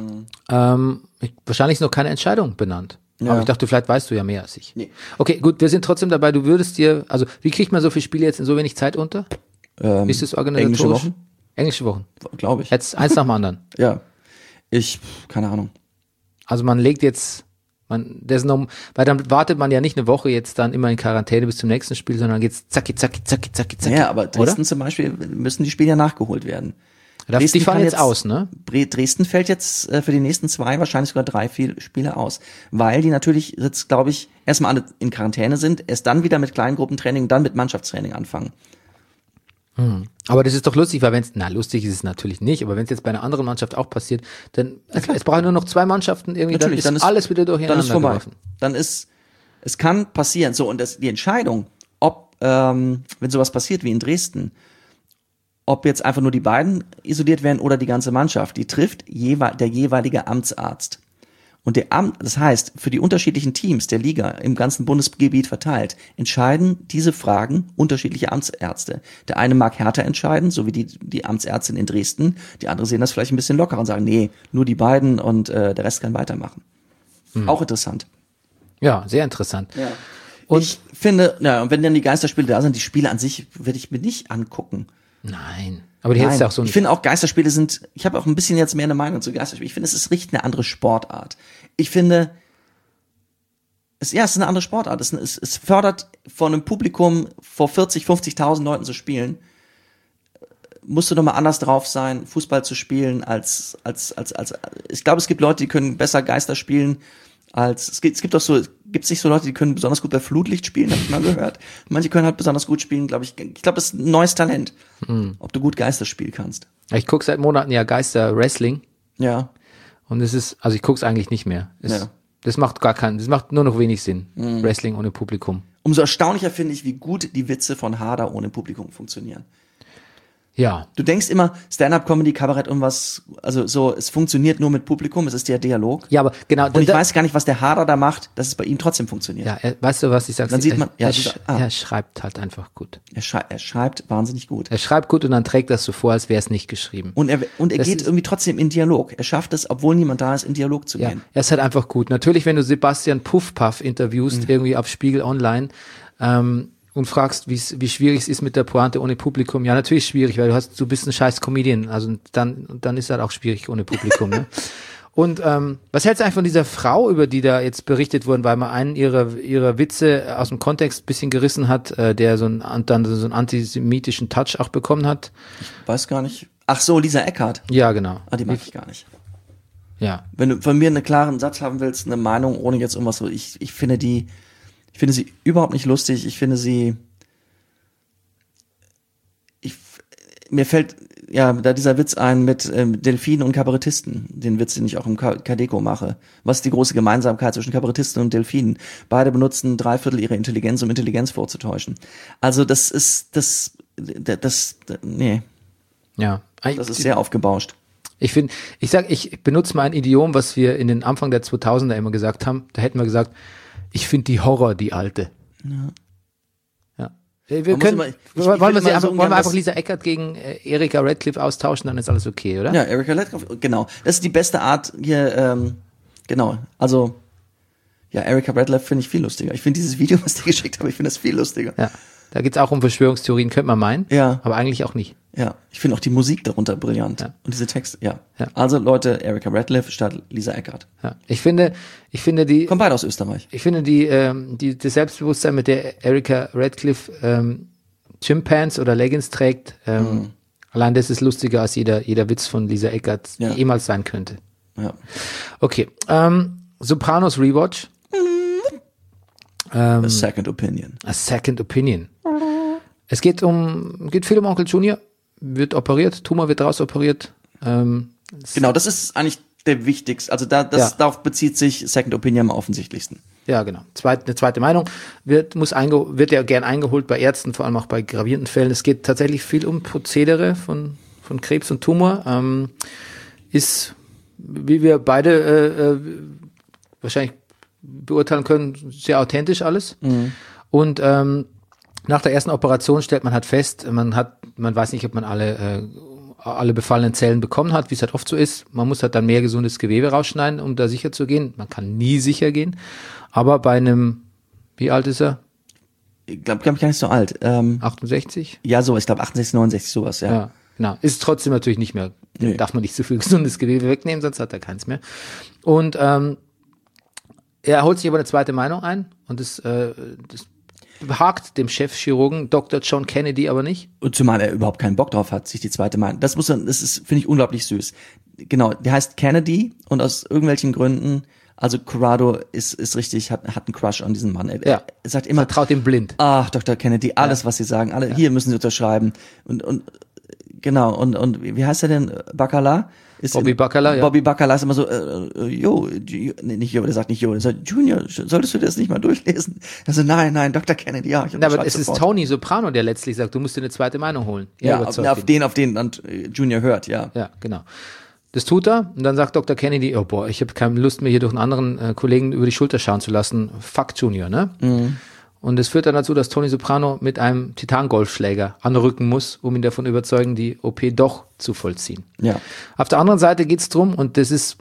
Wahrscheinlich ist noch keine Entscheidung benannt. Ja. Aber ich dachte, vielleicht weißt du ja mehr als ich. Nee. Okay, gut, wir sind trotzdem dabei. Du würdest also wie kriegt man so viele Spiele jetzt in so wenig Zeit unter? Wie ist das organisatorisch? Englische Wochen, Englische Wochen. glaube ich. Jetzt eins nach dem anderen. Ja. Keine Ahnung. Also man legt jetzt, weil dann wartet man ja nicht eine Woche jetzt dann immer in Quarantäne bis zum nächsten Spiel, sondern geht's zacki. Ja, aber Dresden oder? zum Beispiel müssen die Spiele ja nachgeholt werden. Die fallen kann jetzt aus, ne? Dresden fällt jetzt für die nächsten 2, wahrscheinlich sogar 3, 4 Spiele aus. Weil die natürlich jetzt, glaube ich, erstmal alle in Quarantäne sind, erst dann wieder mit Kleingruppentraining und dann mit Mannschaftstraining anfangen. Aber das ist doch lustig, weil lustig ist es natürlich nicht, aber wenn es jetzt bei einer anderen Mannschaft auch passiert, dann, es brauchen nur noch 2 Mannschaften irgendwie, Natürlich, dann ist alles wieder durcheinander dann ist vorbei. geworfen. Es kann passieren. So, und die Entscheidung, ob, wenn sowas passiert wie in Dresden, ob jetzt einfach nur die beiden isoliert werden oder die ganze Mannschaft, die trifft der jeweilige Amtsarzt. Und das heißt, für die unterschiedlichen Teams der Liga im ganzen Bundesgebiet verteilt, entscheiden diese Fragen unterschiedliche Amtsärzte. Der eine mag härter entscheiden, so wie die Amtsärztin in Dresden. Die andere sehen das vielleicht ein bisschen lockerer und sagen, nee, nur die beiden und der Rest kann weitermachen. Auch interessant. Ja, sehr interessant. Ja. Und Ich finde, und wenn dann die Geisterspiele da sind, die Spiele an sich werde ich mir nicht angucken. nein, aber die hättest du auch so Ich finde auch Geisterspiele ich habe auch ein bisschen jetzt mehr eine Meinung zu Geisterspielen. Ich finde, es ist richtig eine andere Sportart. Ich finde, es ist eine andere Sportart. Es fördert von einem Publikum vor 40, 50.000 Leuten zu spielen. Musst du doch mal anders drauf sein, Fußball zu spielen als ich glaube, es gibt Leute, die können besser Geister spielen gibt's nicht so Leute, die können besonders gut bei Flutlicht spielen, habe ich mal gehört. Manche können halt besonders gut spielen, glaube ich. Ich glaube, das ist ein neues Talent, ob du gut Geister spielen kannst. Ich gucke seit Monaten ja Geister-Wrestling Ja. und ich gucke es eigentlich nicht mehr. Ja. Das macht nur noch wenig Sinn, Wrestling ohne Publikum. Umso erstaunlicher finde ich, wie gut die Witze von Harder ohne Publikum funktionieren. Ja, Du denkst immer, Stand-up-Comedy, Kabarett und was, also so, es funktioniert nur mit Publikum, es ist der Dialog. ja, aber genau. Und ich weiß gar nicht, was der Harder da macht, dass es bei ihm trotzdem funktioniert. Ja, weißt du, was ich sage? Dann sieht man- ja, er schreibt halt einfach gut. Er schreibt wahnsinnig gut. Er schreibt gut und dann trägt das so vor, als wäre es nicht geschrieben. Und er Das geht ist- irgendwie trotzdem in Dialog. Er schafft es, obwohl niemand da ist, in Dialog zu Ja, gehen. er ist halt einfach gut. Natürlich, wenn du Sebastian Puffpaff interviewst, irgendwie auf Spiegel Online, und fragst, wie schwierig es ist mit der Pointe ohne Publikum. Ja, natürlich schwierig, weil du bist ein scheiß Comedian. Also dann ist halt auch schwierig ohne Publikum. Ne? Und was hältst du eigentlich von dieser Frau, über die da jetzt berichtet wurden, weil man einen ihrer Witze aus dem Kontext ein bisschen gerissen hat, der dann so einen antisemitischen Touch auch bekommen hat? Weiß gar nicht. Ach so, Lisa Eckhardt. Ja, genau. Ah, die mag ich gar nicht. Ja. Wenn du von mir einen klaren Satz haben willst, eine Meinung, ohne jetzt irgendwas so, ich finde sie überhaupt nicht lustig. Ich finde sie, mir fällt ja da dieser Witz ein mit Delfinen und Kabarettisten, den Witz, den ich auch im Kadeko mache. Was ist die große Gemeinsamkeit zwischen Kabarettisten und Delfinen? Beide benutzen 3/4 ihrer Intelligenz, um Intelligenz vorzutäuschen. Also das ist nee, Ja. das ist sehr aufgebauscht. Ich benutze mal ein Idiom, was wir in den Anfang der 2000er immer gesagt haben. Da hätten wir gesagt, ich finde die Horror, die Alte. Ja. Wollen wir einfach Lisa Eckhardt gegen Erika Radcliffe austauschen, dann ist alles okay, oder? Ja, Erika Radcliffe, genau. Das ist die beste Art hier, genau. Also, ja, Erika Radcliffe finde ich viel lustiger. Ich finde dieses Video, was die geschickt haben, ich finde das viel lustiger. Ja. Da geht's auch um Verschwörungstheorien, könnte man meinen. Ja. Aber eigentlich auch nicht. Ja. Ich finde auch die Musik darunter brillant. Ja. Und diese Texte, ja. Ja. Also, Leute, Erika Radcliffe statt Lisa Eckhardt. Ja. Ich finde die, Kommen beide aus Österreich. ich finde das Selbstbewusstsein, mit der Erika Radcliffe Gympants oder Leggings trägt, allein das ist lustiger als jeder Witz von Lisa Eckhardt jemals sein könnte. Ja. Okay, Sopranos Rewatch. A Second Opinion. A Second Opinion. Es geht viel um Onkel Junior, wird operiert, Tumor wird rausoperiert. Genau, das ist eigentlich der wichtigste, also darauf bezieht sich Second Opinion am offensichtlichsten. Ja, genau. Eine zweite Meinung wird ja gern eingeholt bei Ärzten, vor allem auch bei gravierenden Fällen. Es geht tatsächlich viel um Prozedere von Krebs und Tumor. Ist, wie wir beide wahrscheinlich beurteilen können, sehr authentisch alles. Mhm. Und nach der ersten Operation stellt man halt fest, man weiß nicht, ob man alle befallenen Zellen bekommen hat, wie es halt oft so ist. Man muss halt dann mehr gesundes Gewebe rausschneiden, um da sicher zu gehen. Man kann nie sicher gehen. Aber bei einem, wie alt ist er? Ich glaube gar nicht so alt. 68? Ja, sowas. Ich glaube 68, 69, sowas, ja. Ja, genau. Ist trotzdem natürlich nicht mehr, Nee. darf man nicht zu viel gesundes Gewebe wegnehmen, sonst hat er keins mehr. Und er holt sich aber eine zweite Meinung ein und das behagt dem Chefchirurgen Dr. John Kennedy aber nicht. Und zumal er überhaupt keinen Bock drauf hat, sich die zweite Meinung. Das ist, finde ich, unglaublich süß. Genau, der heißt Kennedy und aus irgendwelchen Gründen, also Corrado ist richtig, hat einen Crush an diesen Mann. Er sagt immer, Vertraut ihm blind. ach, Dr. Kennedy, alles, was Sie sagen, hier müssen Sie unterschreiben. Und genau, und wie heißt er denn? Bacala? Bobby Bacala, ja. Bobby Bacala ist immer so, nicht Jo, der sagt nicht Jo, der sagt, Junior, solltest du das nicht mal durchlesen? Also nein, Dr. Kennedy, ja. Ja, aber es ist Tony Soprano, der letztlich sagt, du musst dir eine zweite Meinung holen. Ja, auf den dann Junior hört, ja. Ja, genau. Das tut er und dann sagt Dr. Kennedy, oh boah, ich habe keine Lust mehr hier durch einen anderen Kollegen über die Schulter schauen zu lassen. Fuck Junior, ne? Mhm. Und es führt dann dazu, dass Tony Soprano mit einem Titan-Golfschläger anrücken muss, um ihn davon überzeugen, die OP doch zu vollziehen. Ja. Auf der anderen Seite geht's drum, und das ist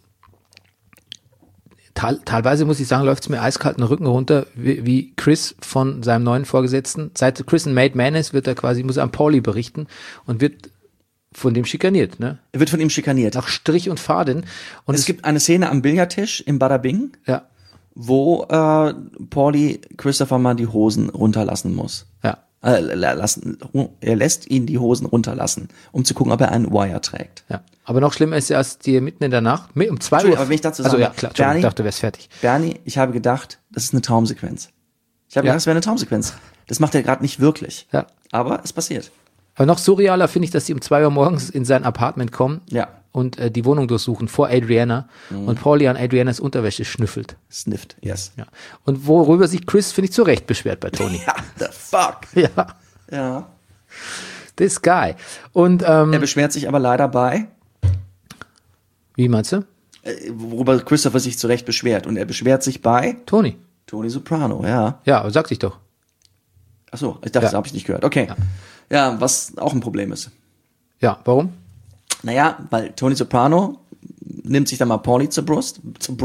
teilweise, muss ich sagen, läuft's mir eiskalt den Rücken runter, wie Chris von seinem neuen Vorgesetzten, seit Chris ein Made Man ist, muss er an Paulie berichten und wird von dem schikaniert, ne? Er wird von ihm schikaniert. Nach Strich und Faden. Und es gibt eine Szene am Billardtisch im Bada Bing, ja, wo Paulie Christopher mal die Hosen runterlassen muss. Ja. Er lässt ihn die Hosen runterlassen, um zu gucken, ob er einen Wire trägt. Ja. Aber noch schlimmer ist ja, als die mitten in der Nacht, um 2 Uhr. Aber wenn ich dazu sage, also, ja, klar, ich dachte, du wärst fertig. Bernie, ich habe gedacht, das ist eine Traumsequenz. Ich habe gedacht, es wäre eine Traumsequenz. Das macht er gerade nicht wirklich. Ja. Aber es passiert. Aber noch surrealer finde ich, dass sie um 2 Uhr morgens in sein Apartment kommen. Ja. Und die Wohnung durchsuchen vor Adriana und Paulie an Adrianas Unterwäsche schnüffelt. Snifft, yes. Ja. Und worüber sich Chris, finde ich, zu Recht beschwert bei Tony. Ja, the fuck. Ja. Ja. This guy. Und Er beschwert sich aber leider bei, wie meinst du? worüber Christopher sich zu Recht beschwert. Und er beschwert sich bei Tony. Tony Soprano, ja. Ja, sagte ich doch. Ach so, ich dachte, Ja. das habe ich nicht gehört. Okay. Ja, was auch ein Problem ist. Ja, warum? Naja, weil Tony Soprano nimmt sich dann mal Paulie zur Brust,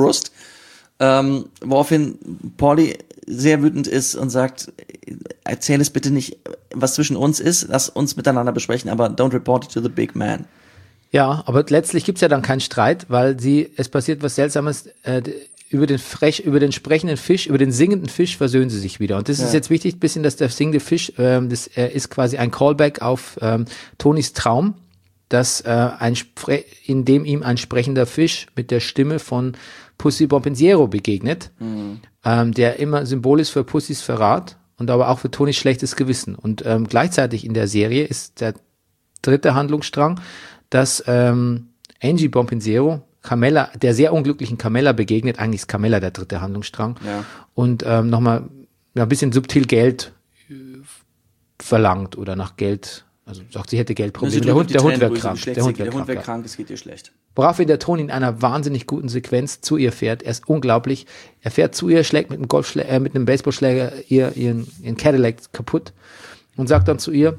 woraufhin Paulie sehr wütend ist und sagt, erzähl es bitte nicht, was zwischen uns ist, lass uns miteinander besprechen, aber don't report it to the big man. Ja, aber letztlich gibt's ja dann keinen Streit, weil es passiert was Seltsames, über den sprechenden Fisch, über den singenden Fisch versöhnen sie sich wieder. Und das ist jetzt wichtig, bisschen, dass der singende Fisch, das ist quasi ein Callback auf Tonys Traum, dass in dem ihm ein sprechender Fisch mit der Stimme von Pussy Bompensiero begegnet, der immer Symbol ist für Pussys Verrat und aber auch für Tonys schlechtes Gewissen. Und gleichzeitig in der Serie ist der dritte Handlungsstrang, dass Angie Bompensiero Carmella, der sehr unglücklichen Carmella begegnet. Eigentlich ist Carmella der dritte Handlungsstrang. Ja. Und nochmal ein bisschen subtil Geld verlangt oder nach Geld, also sagt, sie hätte Geldprobleme. Der Hund wäre krank. Der Hund wäre krank, es geht ihr schlecht. Woraufhin der Toni in einer wahnsinnig guten Sequenz zu ihr fährt. Er ist unglaublich. Er fährt zu ihr, schlägt mit einem Baseballschläger ihren Cadillac kaputt und sagt dann zu ihr,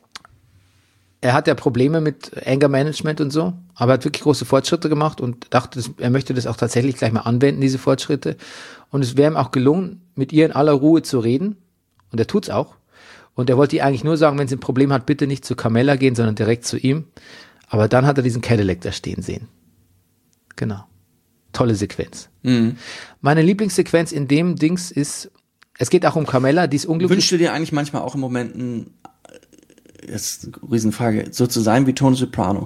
er hat ja Probleme mit Anger Management und so, aber er hat wirklich große Fortschritte gemacht und dachte, er möchte das auch tatsächlich gleich mal anwenden, diese Fortschritte. Und es wäre ihm auch gelungen, mit ihr in aller Ruhe zu reden. Und er tut's auch. Und er wollte ihr eigentlich nur sagen, wenn sie ein Problem hat, bitte nicht zu Carmella gehen, sondern direkt zu ihm. Aber dann hat er diesen Cadillac da stehen sehen. Genau. Tolle Sequenz. Mhm. Meine Lieblingssequenz in dem Dings ist, es geht auch um Carmella, die ist unglücklich. Wünschst du dir eigentlich manchmal auch in Momenten, das ist eine Riesenfrage, so zu sein wie Tony Soprano?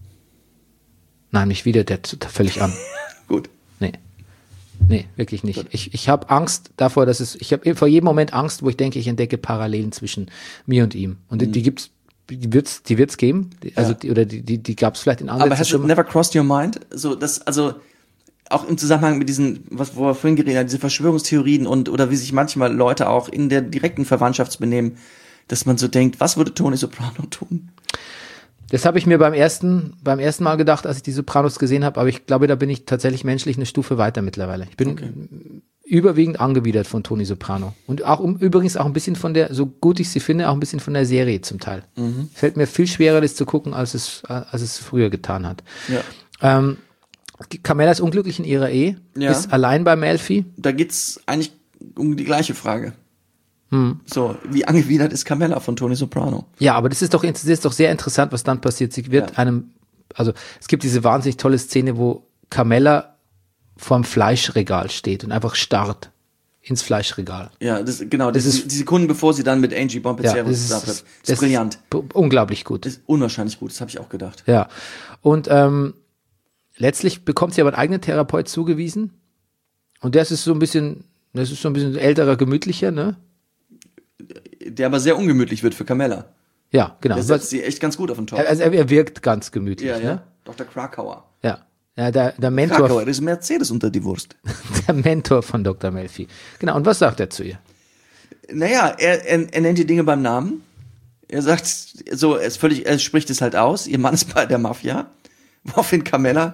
Nein, nicht wieder, der völlig an. Gut. Nee, wirklich nicht. Ich habe Angst davor, ich habe vor jedem Moment Angst, wo ich denke, ich entdecke Parallelen zwischen mir und ihm. Und die wird's geben. Also die gab's vielleicht in anderen. Aber has it never crossed your mind? Also auch im Zusammenhang mit diesen, wo wir vorhin geredet haben, diese Verschwörungstheorien oder wie sich manchmal Leute auch in der direkten Verwandtschaft benehmen, dass man so denkt, was würde Tony Soprano tun? Das habe ich mir beim ersten Mal gedacht, als ich die Sopranos gesehen habe, aber ich glaube, da bin ich tatsächlich menschlich eine Stufe weiter mittlerweile. Ich bin überwiegend angewidert von Tony Soprano. Und übrigens auch ein bisschen von der, so gut ich sie finde, auch ein bisschen von der Serie zum Teil. Fällt mir viel schwerer, das zu gucken, als es früher getan hat. Ja. Carmella ist unglücklich in ihrer Ehe, ist allein bei Melfi. Da geht's eigentlich um die gleiche Frage. So, wie angewidert ist Carmella von Tony Soprano? Ja, aber das ist doch sehr interessant, was dann passiert. Sie wird es gibt diese wahnsinnig tolle Szene, wo Carmella vorm Fleischregal steht und einfach starrt ins Fleischregal. Ja, das ist die Sekunden, bevor sie dann mit Angie Bompensiero zusammen wird. Das ist brillant. Unglaublich gut. Das ist unwahrscheinlich gut, das habe ich auch gedacht. Ja, und letztlich bekommt sie aber einen eigenen Therapeut zugewiesen und das ist so ein bisschen älterer, gemütlicher, ne? Der aber sehr ungemütlich wird für Carmella. Ja, genau. Der setzt sie echt ganz gut auf den Top. Also er wirkt ganz gemütlich. Ja, ne? Dr. Krakauer. Ja, der Mentor. Krakauer, das ist Mercedes unter die Wurst. Der Mentor von Dr. Melfi. Genau, und was sagt er zu ihr? Naja, er nennt die Dinge beim Namen. Er sagt, er spricht es halt aus. Ihr Mann ist bei der Mafia. Woraufhin Carmella,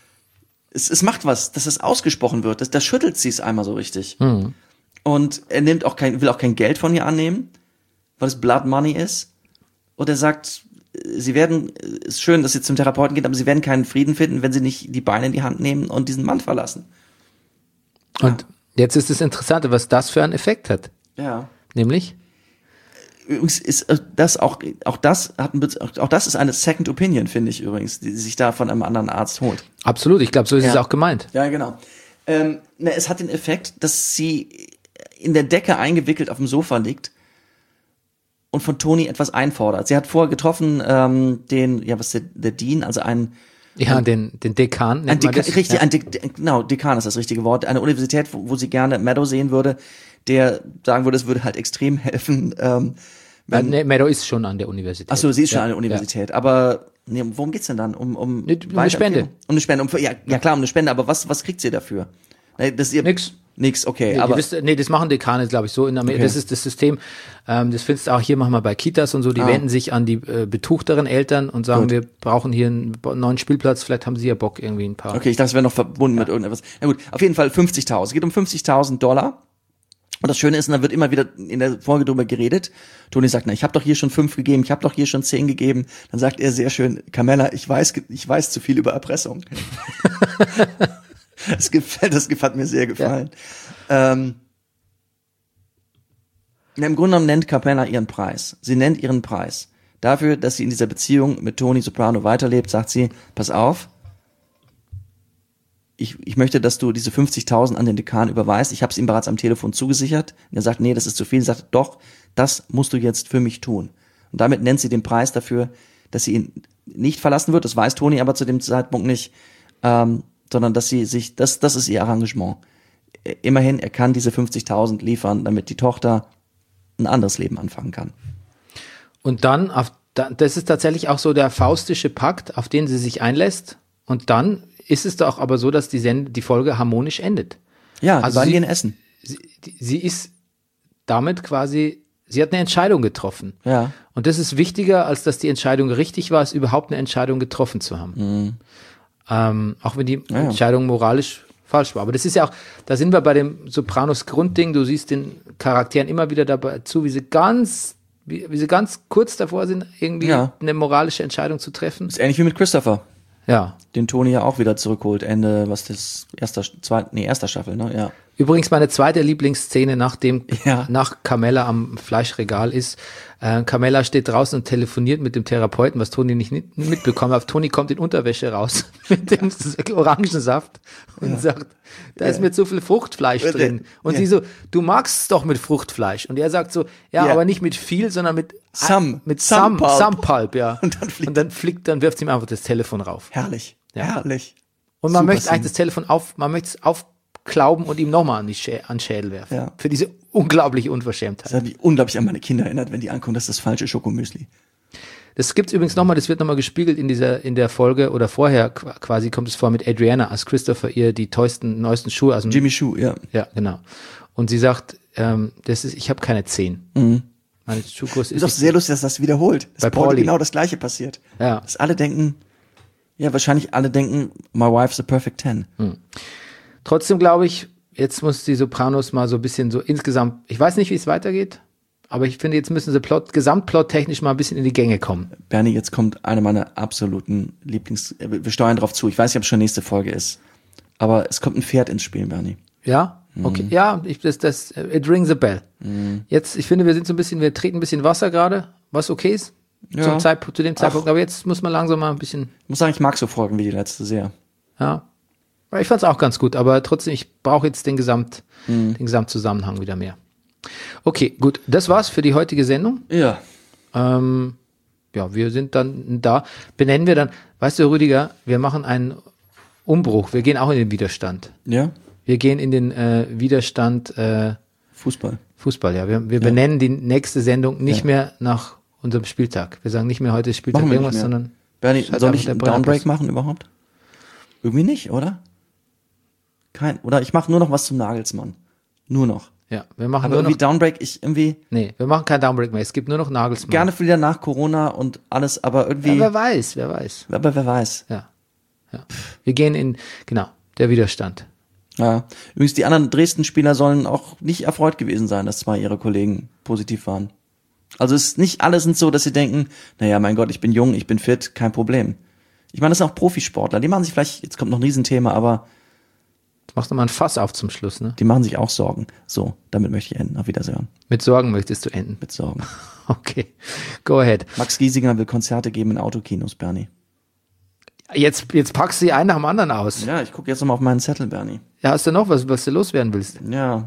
es macht was, dass es ausgesprochen wird. Da schüttelt sie es einmal so richtig. Und er will auch kein Geld von ihr annehmen, weil es Blood Money ist. Und er sagt, ist schön, dass sie zum Therapeuten geht, aber sie werden keinen Frieden finden, wenn sie nicht die Beine in die Hand nehmen und diesen Mann verlassen. Und jetzt ist das Interessante, was das für einen Effekt hat. Ja. Nämlich? Übrigens ist das auch das ist eine Second Opinion, finde ich übrigens, die sich da von einem anderen Arzt holt. Absolut, ich glaube, so ist es auch gemeint. Ja, genau. Es hat den Effekt, dass sie in der Decke eingewickelt auf dem Sofa liegt und von Toni etwas einfordert. Sie hat vorher getroffen, der Dean, also den Dekan nennt man das. Richtig, Dekan ist das richtige Wort. Eine Universität, wo sie gerne Meadow sehen würde, der sagen würde, es würde halt extrem helfen. Meadow ist schon an der Universität. Ach so, sie ist schon an der Universität. Aber worum geht's denn dann? Um eine Spende. Um eine Spende. Klar, um eine Spende. Aber was kriegt sie dafür? Nix, okay. Aber das machen Dekane, glaube ich, so in Amerika. Okay. Das ist das System. Das findest du auch hier manchmal bei Kitas und so. Die wenden sich an die betuchteren Eltern und sagen, wir brauchen hier einen neuen Spielplatz. Vielleicht haben sie ja Bock, irgendwie ein paar. Okay, ich dachte, es wäre noch verbunden mit irgendetwas. Na gut, auf jeden Fall 50.000. Es geht um $50.000. Und das Schöne ist, und da wird immer wieder in der Folge drüber geredet. Toni sagt, ich habe doch hier schon 5 gegeben, ich habe doch hier schon 10 gegeben. Dann sagt er sehr schön, Carmella, ich weiß zu viel über Erpressung. Das hat mir sehr gefallen. Ja. Im Grunde genommen nennt Carmella ihren Preis. Sie nennt ihren Preis. Dafür, dass sie in dieser Beziehung mit Tony Soprano weiterlebt, sagt sie, pass auf, ich möchte, dass du diese 50.000 an den Dekan überweist. Ich habe es ihm bereits am Telefon zugesichert. Und er sagt, nee, das ist zu viel. Er sagt, doch, das musst du jetzt für mich tun. Und damit nennt sie den Preis dafür, dass sie ihn nicht verlassen wird. Das weiß Tony aber zu dem Zeitpunkt nicht, sondern dass sie sich, das ist ihr Arrangement. Immerhin, er kann diese 50.000 liefern, damit die Tochter ein anderes Leben anfangen kann. Und dann, das ist tatsächlich auch so der faustische Pakt, auf den sie sich einlässt. Und dann ist es doch aber so, dass die Folge harmonisch endet. Ja, also sie gehen essen. Sie ist damit quasi, sie hat eine Entscheidung getroffen. Ja. Und das ist wichtiger, als dass die Entscheidung richtig war, ist überhaupt eine Entscheidung getroffen zu haben. Auch wenn die Entscheidung moralisch falsch war. Aber das ist ja auch, da sind wir bei dem Sopranos Grundding, du siehst den Charakteren immer wieder dabei zu, wie sie ganz kurz davor sind, irgendwie eine moralische Entscheidung zu treffen. Ist ähnlich wie mit Christopher. Ja. Den Tony ja auch wieder zurückholt, Ende, erster Staffel, ne? Ja. Übrigens meine zweite Lieblingsszene nach Carmella am Fleischregal ist, Carmella steht draußen und telefoniert mit dem Therapeuten, was Tony nicht mitbekommen hat. Tony kommt in Unterwäsche raus mit dem Orangensaft und sagt, da ist mir zu viel Fruchtfleisch drin. Und sie so, du magst es doch mit Fruchtfleisch. Und er sagt so, aber nicht mit viel, sondern mit Some Pulp, ja. Und dann wirft sie ihm einfach das Telefon rauf. Herrlich. Ja. Herrlich. Und man möchte eigentlich das Telefon aufklauben und ihm nochmal an den Schädel werfen. Ja. Für diese unglaubliche Unverschämtheit. Das hat mich unglaublich an meine Kinder erinnert, wenn die ankommen, das ist das falsche Schokomüsli. Das gibt's übrigens nochmal, das wird nochmal gespiegelt in der Folge oder vorher quasi kommt es vor mit Adriana, als Christopher ihr die neuesten Schuhe aus dem Jimmy Schuh, ja. Ja, genau. Und sie sagt, ich habe keine 10. Mhm. Meine Schuhgröße ist doch sehr lustig, dass das wiederholt. Dass bei Paul genau das Gleiche passiert. Ja. Dass wahrscheinlich alle denken, my wife's a perfect 10. Mhm. Trotzdem glaube ich, jetzt muss die Sopranos mal so ein bisschen so insgesamt, ich weiß nicht, wie es weitergeht, aber ich finde, jetzt müssen sie gesamtplottechnisch mal ein bisschen in die Gänge kommen. Bernie, jetzt kommt eine meiner absoluten wir steuern drauf zu. Ich weiß nicht, ob es schon nächste Folge ist, aber es kommt ein Pferd ins Spiel, Bernie. Ja? Okay. Ja, it rings a bell. Jetzt, ich finde, wir treten ein bisschen Wasser gerade, was okay ist. Ja. Zu dem Zeitpunkt, aber jetzt muss man langsam mal ein bisschen. Ich muss sagen, ich mag so Folgen wie die letzte sehr. Ja. Ich fand's auch ganz gut, aber trotzdem, ich brauche jetzt den Gesamtzusammenhang wieder mehr. Okay, gut. Das war's für die heutige Sendung. Ja. Wir sind dann da. Benennen wir dann, weißt du, Rüdiger, wir machen einen Umbruch. Wir gehen auch in den Widerstand. Ja. Wir gehen in den Widerstand Fußball, ja. Wir benennen die nächste Sendung nicht mehr nach unserem Spieltag. Wir sagen nicht mehr heute ist Spieltag irgendwas, sondern Bernie, soll ich einen Downbreak machen überhaupt? Irgendwie nicht, oder? Oder ich mache nur noch was zum Nagelsmann. Nur noch. Ja, wir machen aber nur noch Downbreak, Nee, wir machen kein Downbreak mehr. Es gibt nur noch Nagelsmann. Gerne wieder nach Corona und alles, aber irgendwie. Ja, wer weiß. Aber wer weiß. Ja. Wir gehen der Widerstand. Ja. Übrigens, die anderen Dresden-Spieler sollen auch nicht erfreut gewesen sein, dass 2 ihrer Kollegen positiv waren. Also es ist nicht alle sind so, dass sie denken, naja, mein Gott, ich bin jung, ich bin fit, kein Problem. Ich meine, das sind auch Profisportler, die machen sich vielleicht, jetzt kommt noch ein Riesenthema, aber jetzt machst du mal ein Fass auf zum Schluss, ne? Die machen sich auch Sorgen. So, damit möchte ich enden. Auf Wiedersehen. Mit Sorgen möchtest du enden? Mit Sorgen. Okay, go ahead. Max Giesinger will Konzerte geben in Autokinos, Bernie. Jetzt packst du die einen nach dem anderen aus. Ja, ich gucke jetzt nochmal auf meinen Zettel, Bernie. Ja, hast du noch was du loswerden willst? Ja,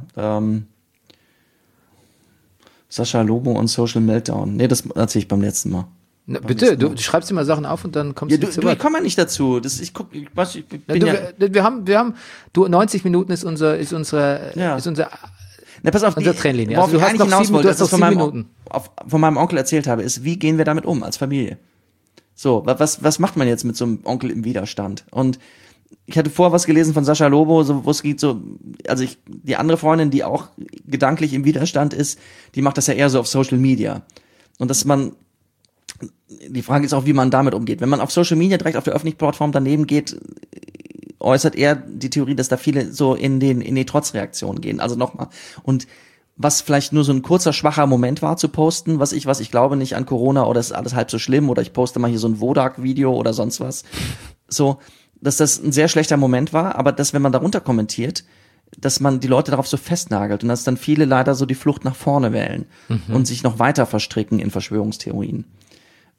Sascha Lobo und Social Meltdown. Nee, das erzähle ich beim letzten Mal. Na, bitte, du schreibst dir mal Sachen auf und dann kommst du zu weit. Ich komme ja nicht dazu. Wir haben 90 Minuten ist unsere Na, pass auf, unsere Trennlinie. Also du hast noch 7 Minuten. Das von meinem Onkel erzählt habe, ist, wie gehen wir damit um als Familie? So, was macht man jetzt mit so einem Onkel im Widerstand? Und ich hatte vorher was gelesen von Sascha Lobo, so, wo es geht so, also die andere Freundin, die auch gedanklich im Widerstand ist, die macht das ja eher so auf Social Media. Und die Frage ist auch, wie man damit umgeht. Wenn man auf Social Media direkt auf der öffentlichen Plattform daneben geht, äußert er die Theorie, dass da viele so in die Trotzreaktion gehen. Also nochmal. Und was vielleicht nur so ein kurzer, schwacher Moment war zu posten, was ich glaube nicht an Corona oder es ist alles halb so schlimm oder ich poste mal hier so ein Wodak-Video oder sonst was. So, dass das ein sehr schlechter Moment war, aber dass, wenn man darunter kommentiert, dass man die Leute darauf so festnagelt und dass dann viele leider so die Flucht nach vorne wählen und sich noch weiter verstricken in Verschwörungstheorien.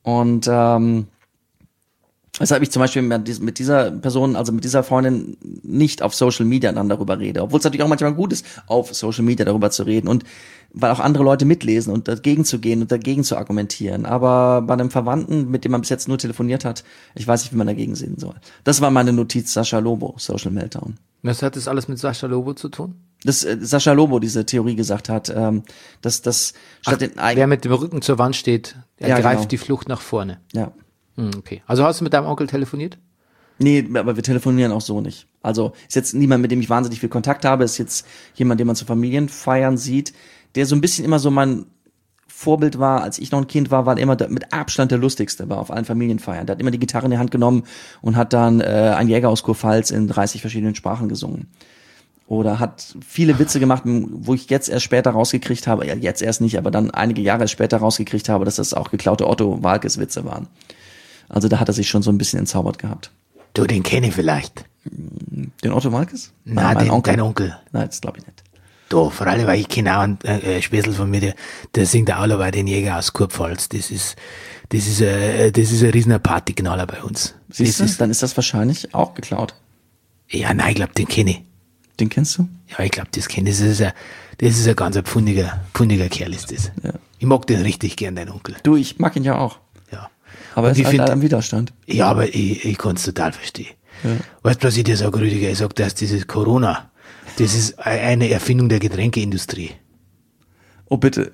Und weshalb ich zum Beispiel mit dieser Person, also mit dieser Freundin, nicht auf Social Media dann darüber rede. Obwohl es natürlich auch manchmal gut ist, auf Social Media darüber zu reden. Und weil auch andere Leute mitlesen und dagegen zu gehen und dagegen zu argumentieren. Aber bei einem Verwandten, mit dem man bis jetzt nur telefoniert hat, ich weiß nicht, wie man dagegen sehen soll. Das war meine Notiz, Sascha Lobo, Social Meltdown. Was hat das alles mit Sascha Lobo zu tun? Dass Sascha Lobo diese Theorie gesagt hat, dass das statt den eigenen... Wer mit dem Rücken zur Wand steht, Ja, greift genau. die Flucht nach vorne. Ja. Okay. Also hast du mit deinem Onkel telefoniert? Nee, aber wir telefonieren auch so nicht. Also ist jetzt niemand, mit dem ich wahnsinnig viel Kontakt habe, ist jetzt jemand, den man zu Familienfeiern sieht, der so ein bisschen immer so mein Vorbild war, als ich noch ein Kind war, er immer mit Abstand der lustigste war auf allen Familienfeiern. Der hat immer die Gitarre in die Hand genommen und hat dann ein Jäger aus Kurpfalz in 30 verschiedenen Sprachen gesungen. Oder hat viele Witze gemacht, wo ich jetzt erst später rausgekriegt habe, ja jetzt erst nicht, aber dann einige Jahre später rausgekriegt habe, dass das auch geklaute Otto Walkes Witze waren. Also da hat er sich schon so ein bisschen entzaubert gehabt. Du, den kenne ich vielleicht. Den Otto Walkes? Nein, mein Onkel. dein Onkel. Nein, das glaube ich nicht. Du, vor allem, weil ich kenne auch einen Späßel von mir, der singt auch bei den Jäger aus Kurpfalz. Das ist ein riesener Partyknaller bei uns. Siehst du, dann ist das wahrscheinlich auch geklaut. Ja, nein, ich glaube, den kenne ich. Den kennst du? Ja, ich glaube, das kenne ich. Das ist ein ganz pfundiger Kerl ist das. Ja. Ich mag den richtig gern, dein Onkel. Du, ich mag ihn ja auch. Ja. Aber Und er ist halt am Widerstand. Ja, aber ich kann es total verstehen. Ja. Weißt du, was ich dir sage, Rüdiger? Ich sage, dass dieses Corona, das ist eine Erfindung der Getränkeindustrie. Oh, bitte.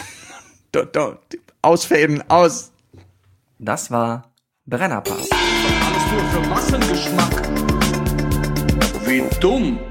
Ausfaden, aus. Das war Brennerpass. Alles nur für Massengeschmack. Wie dumm.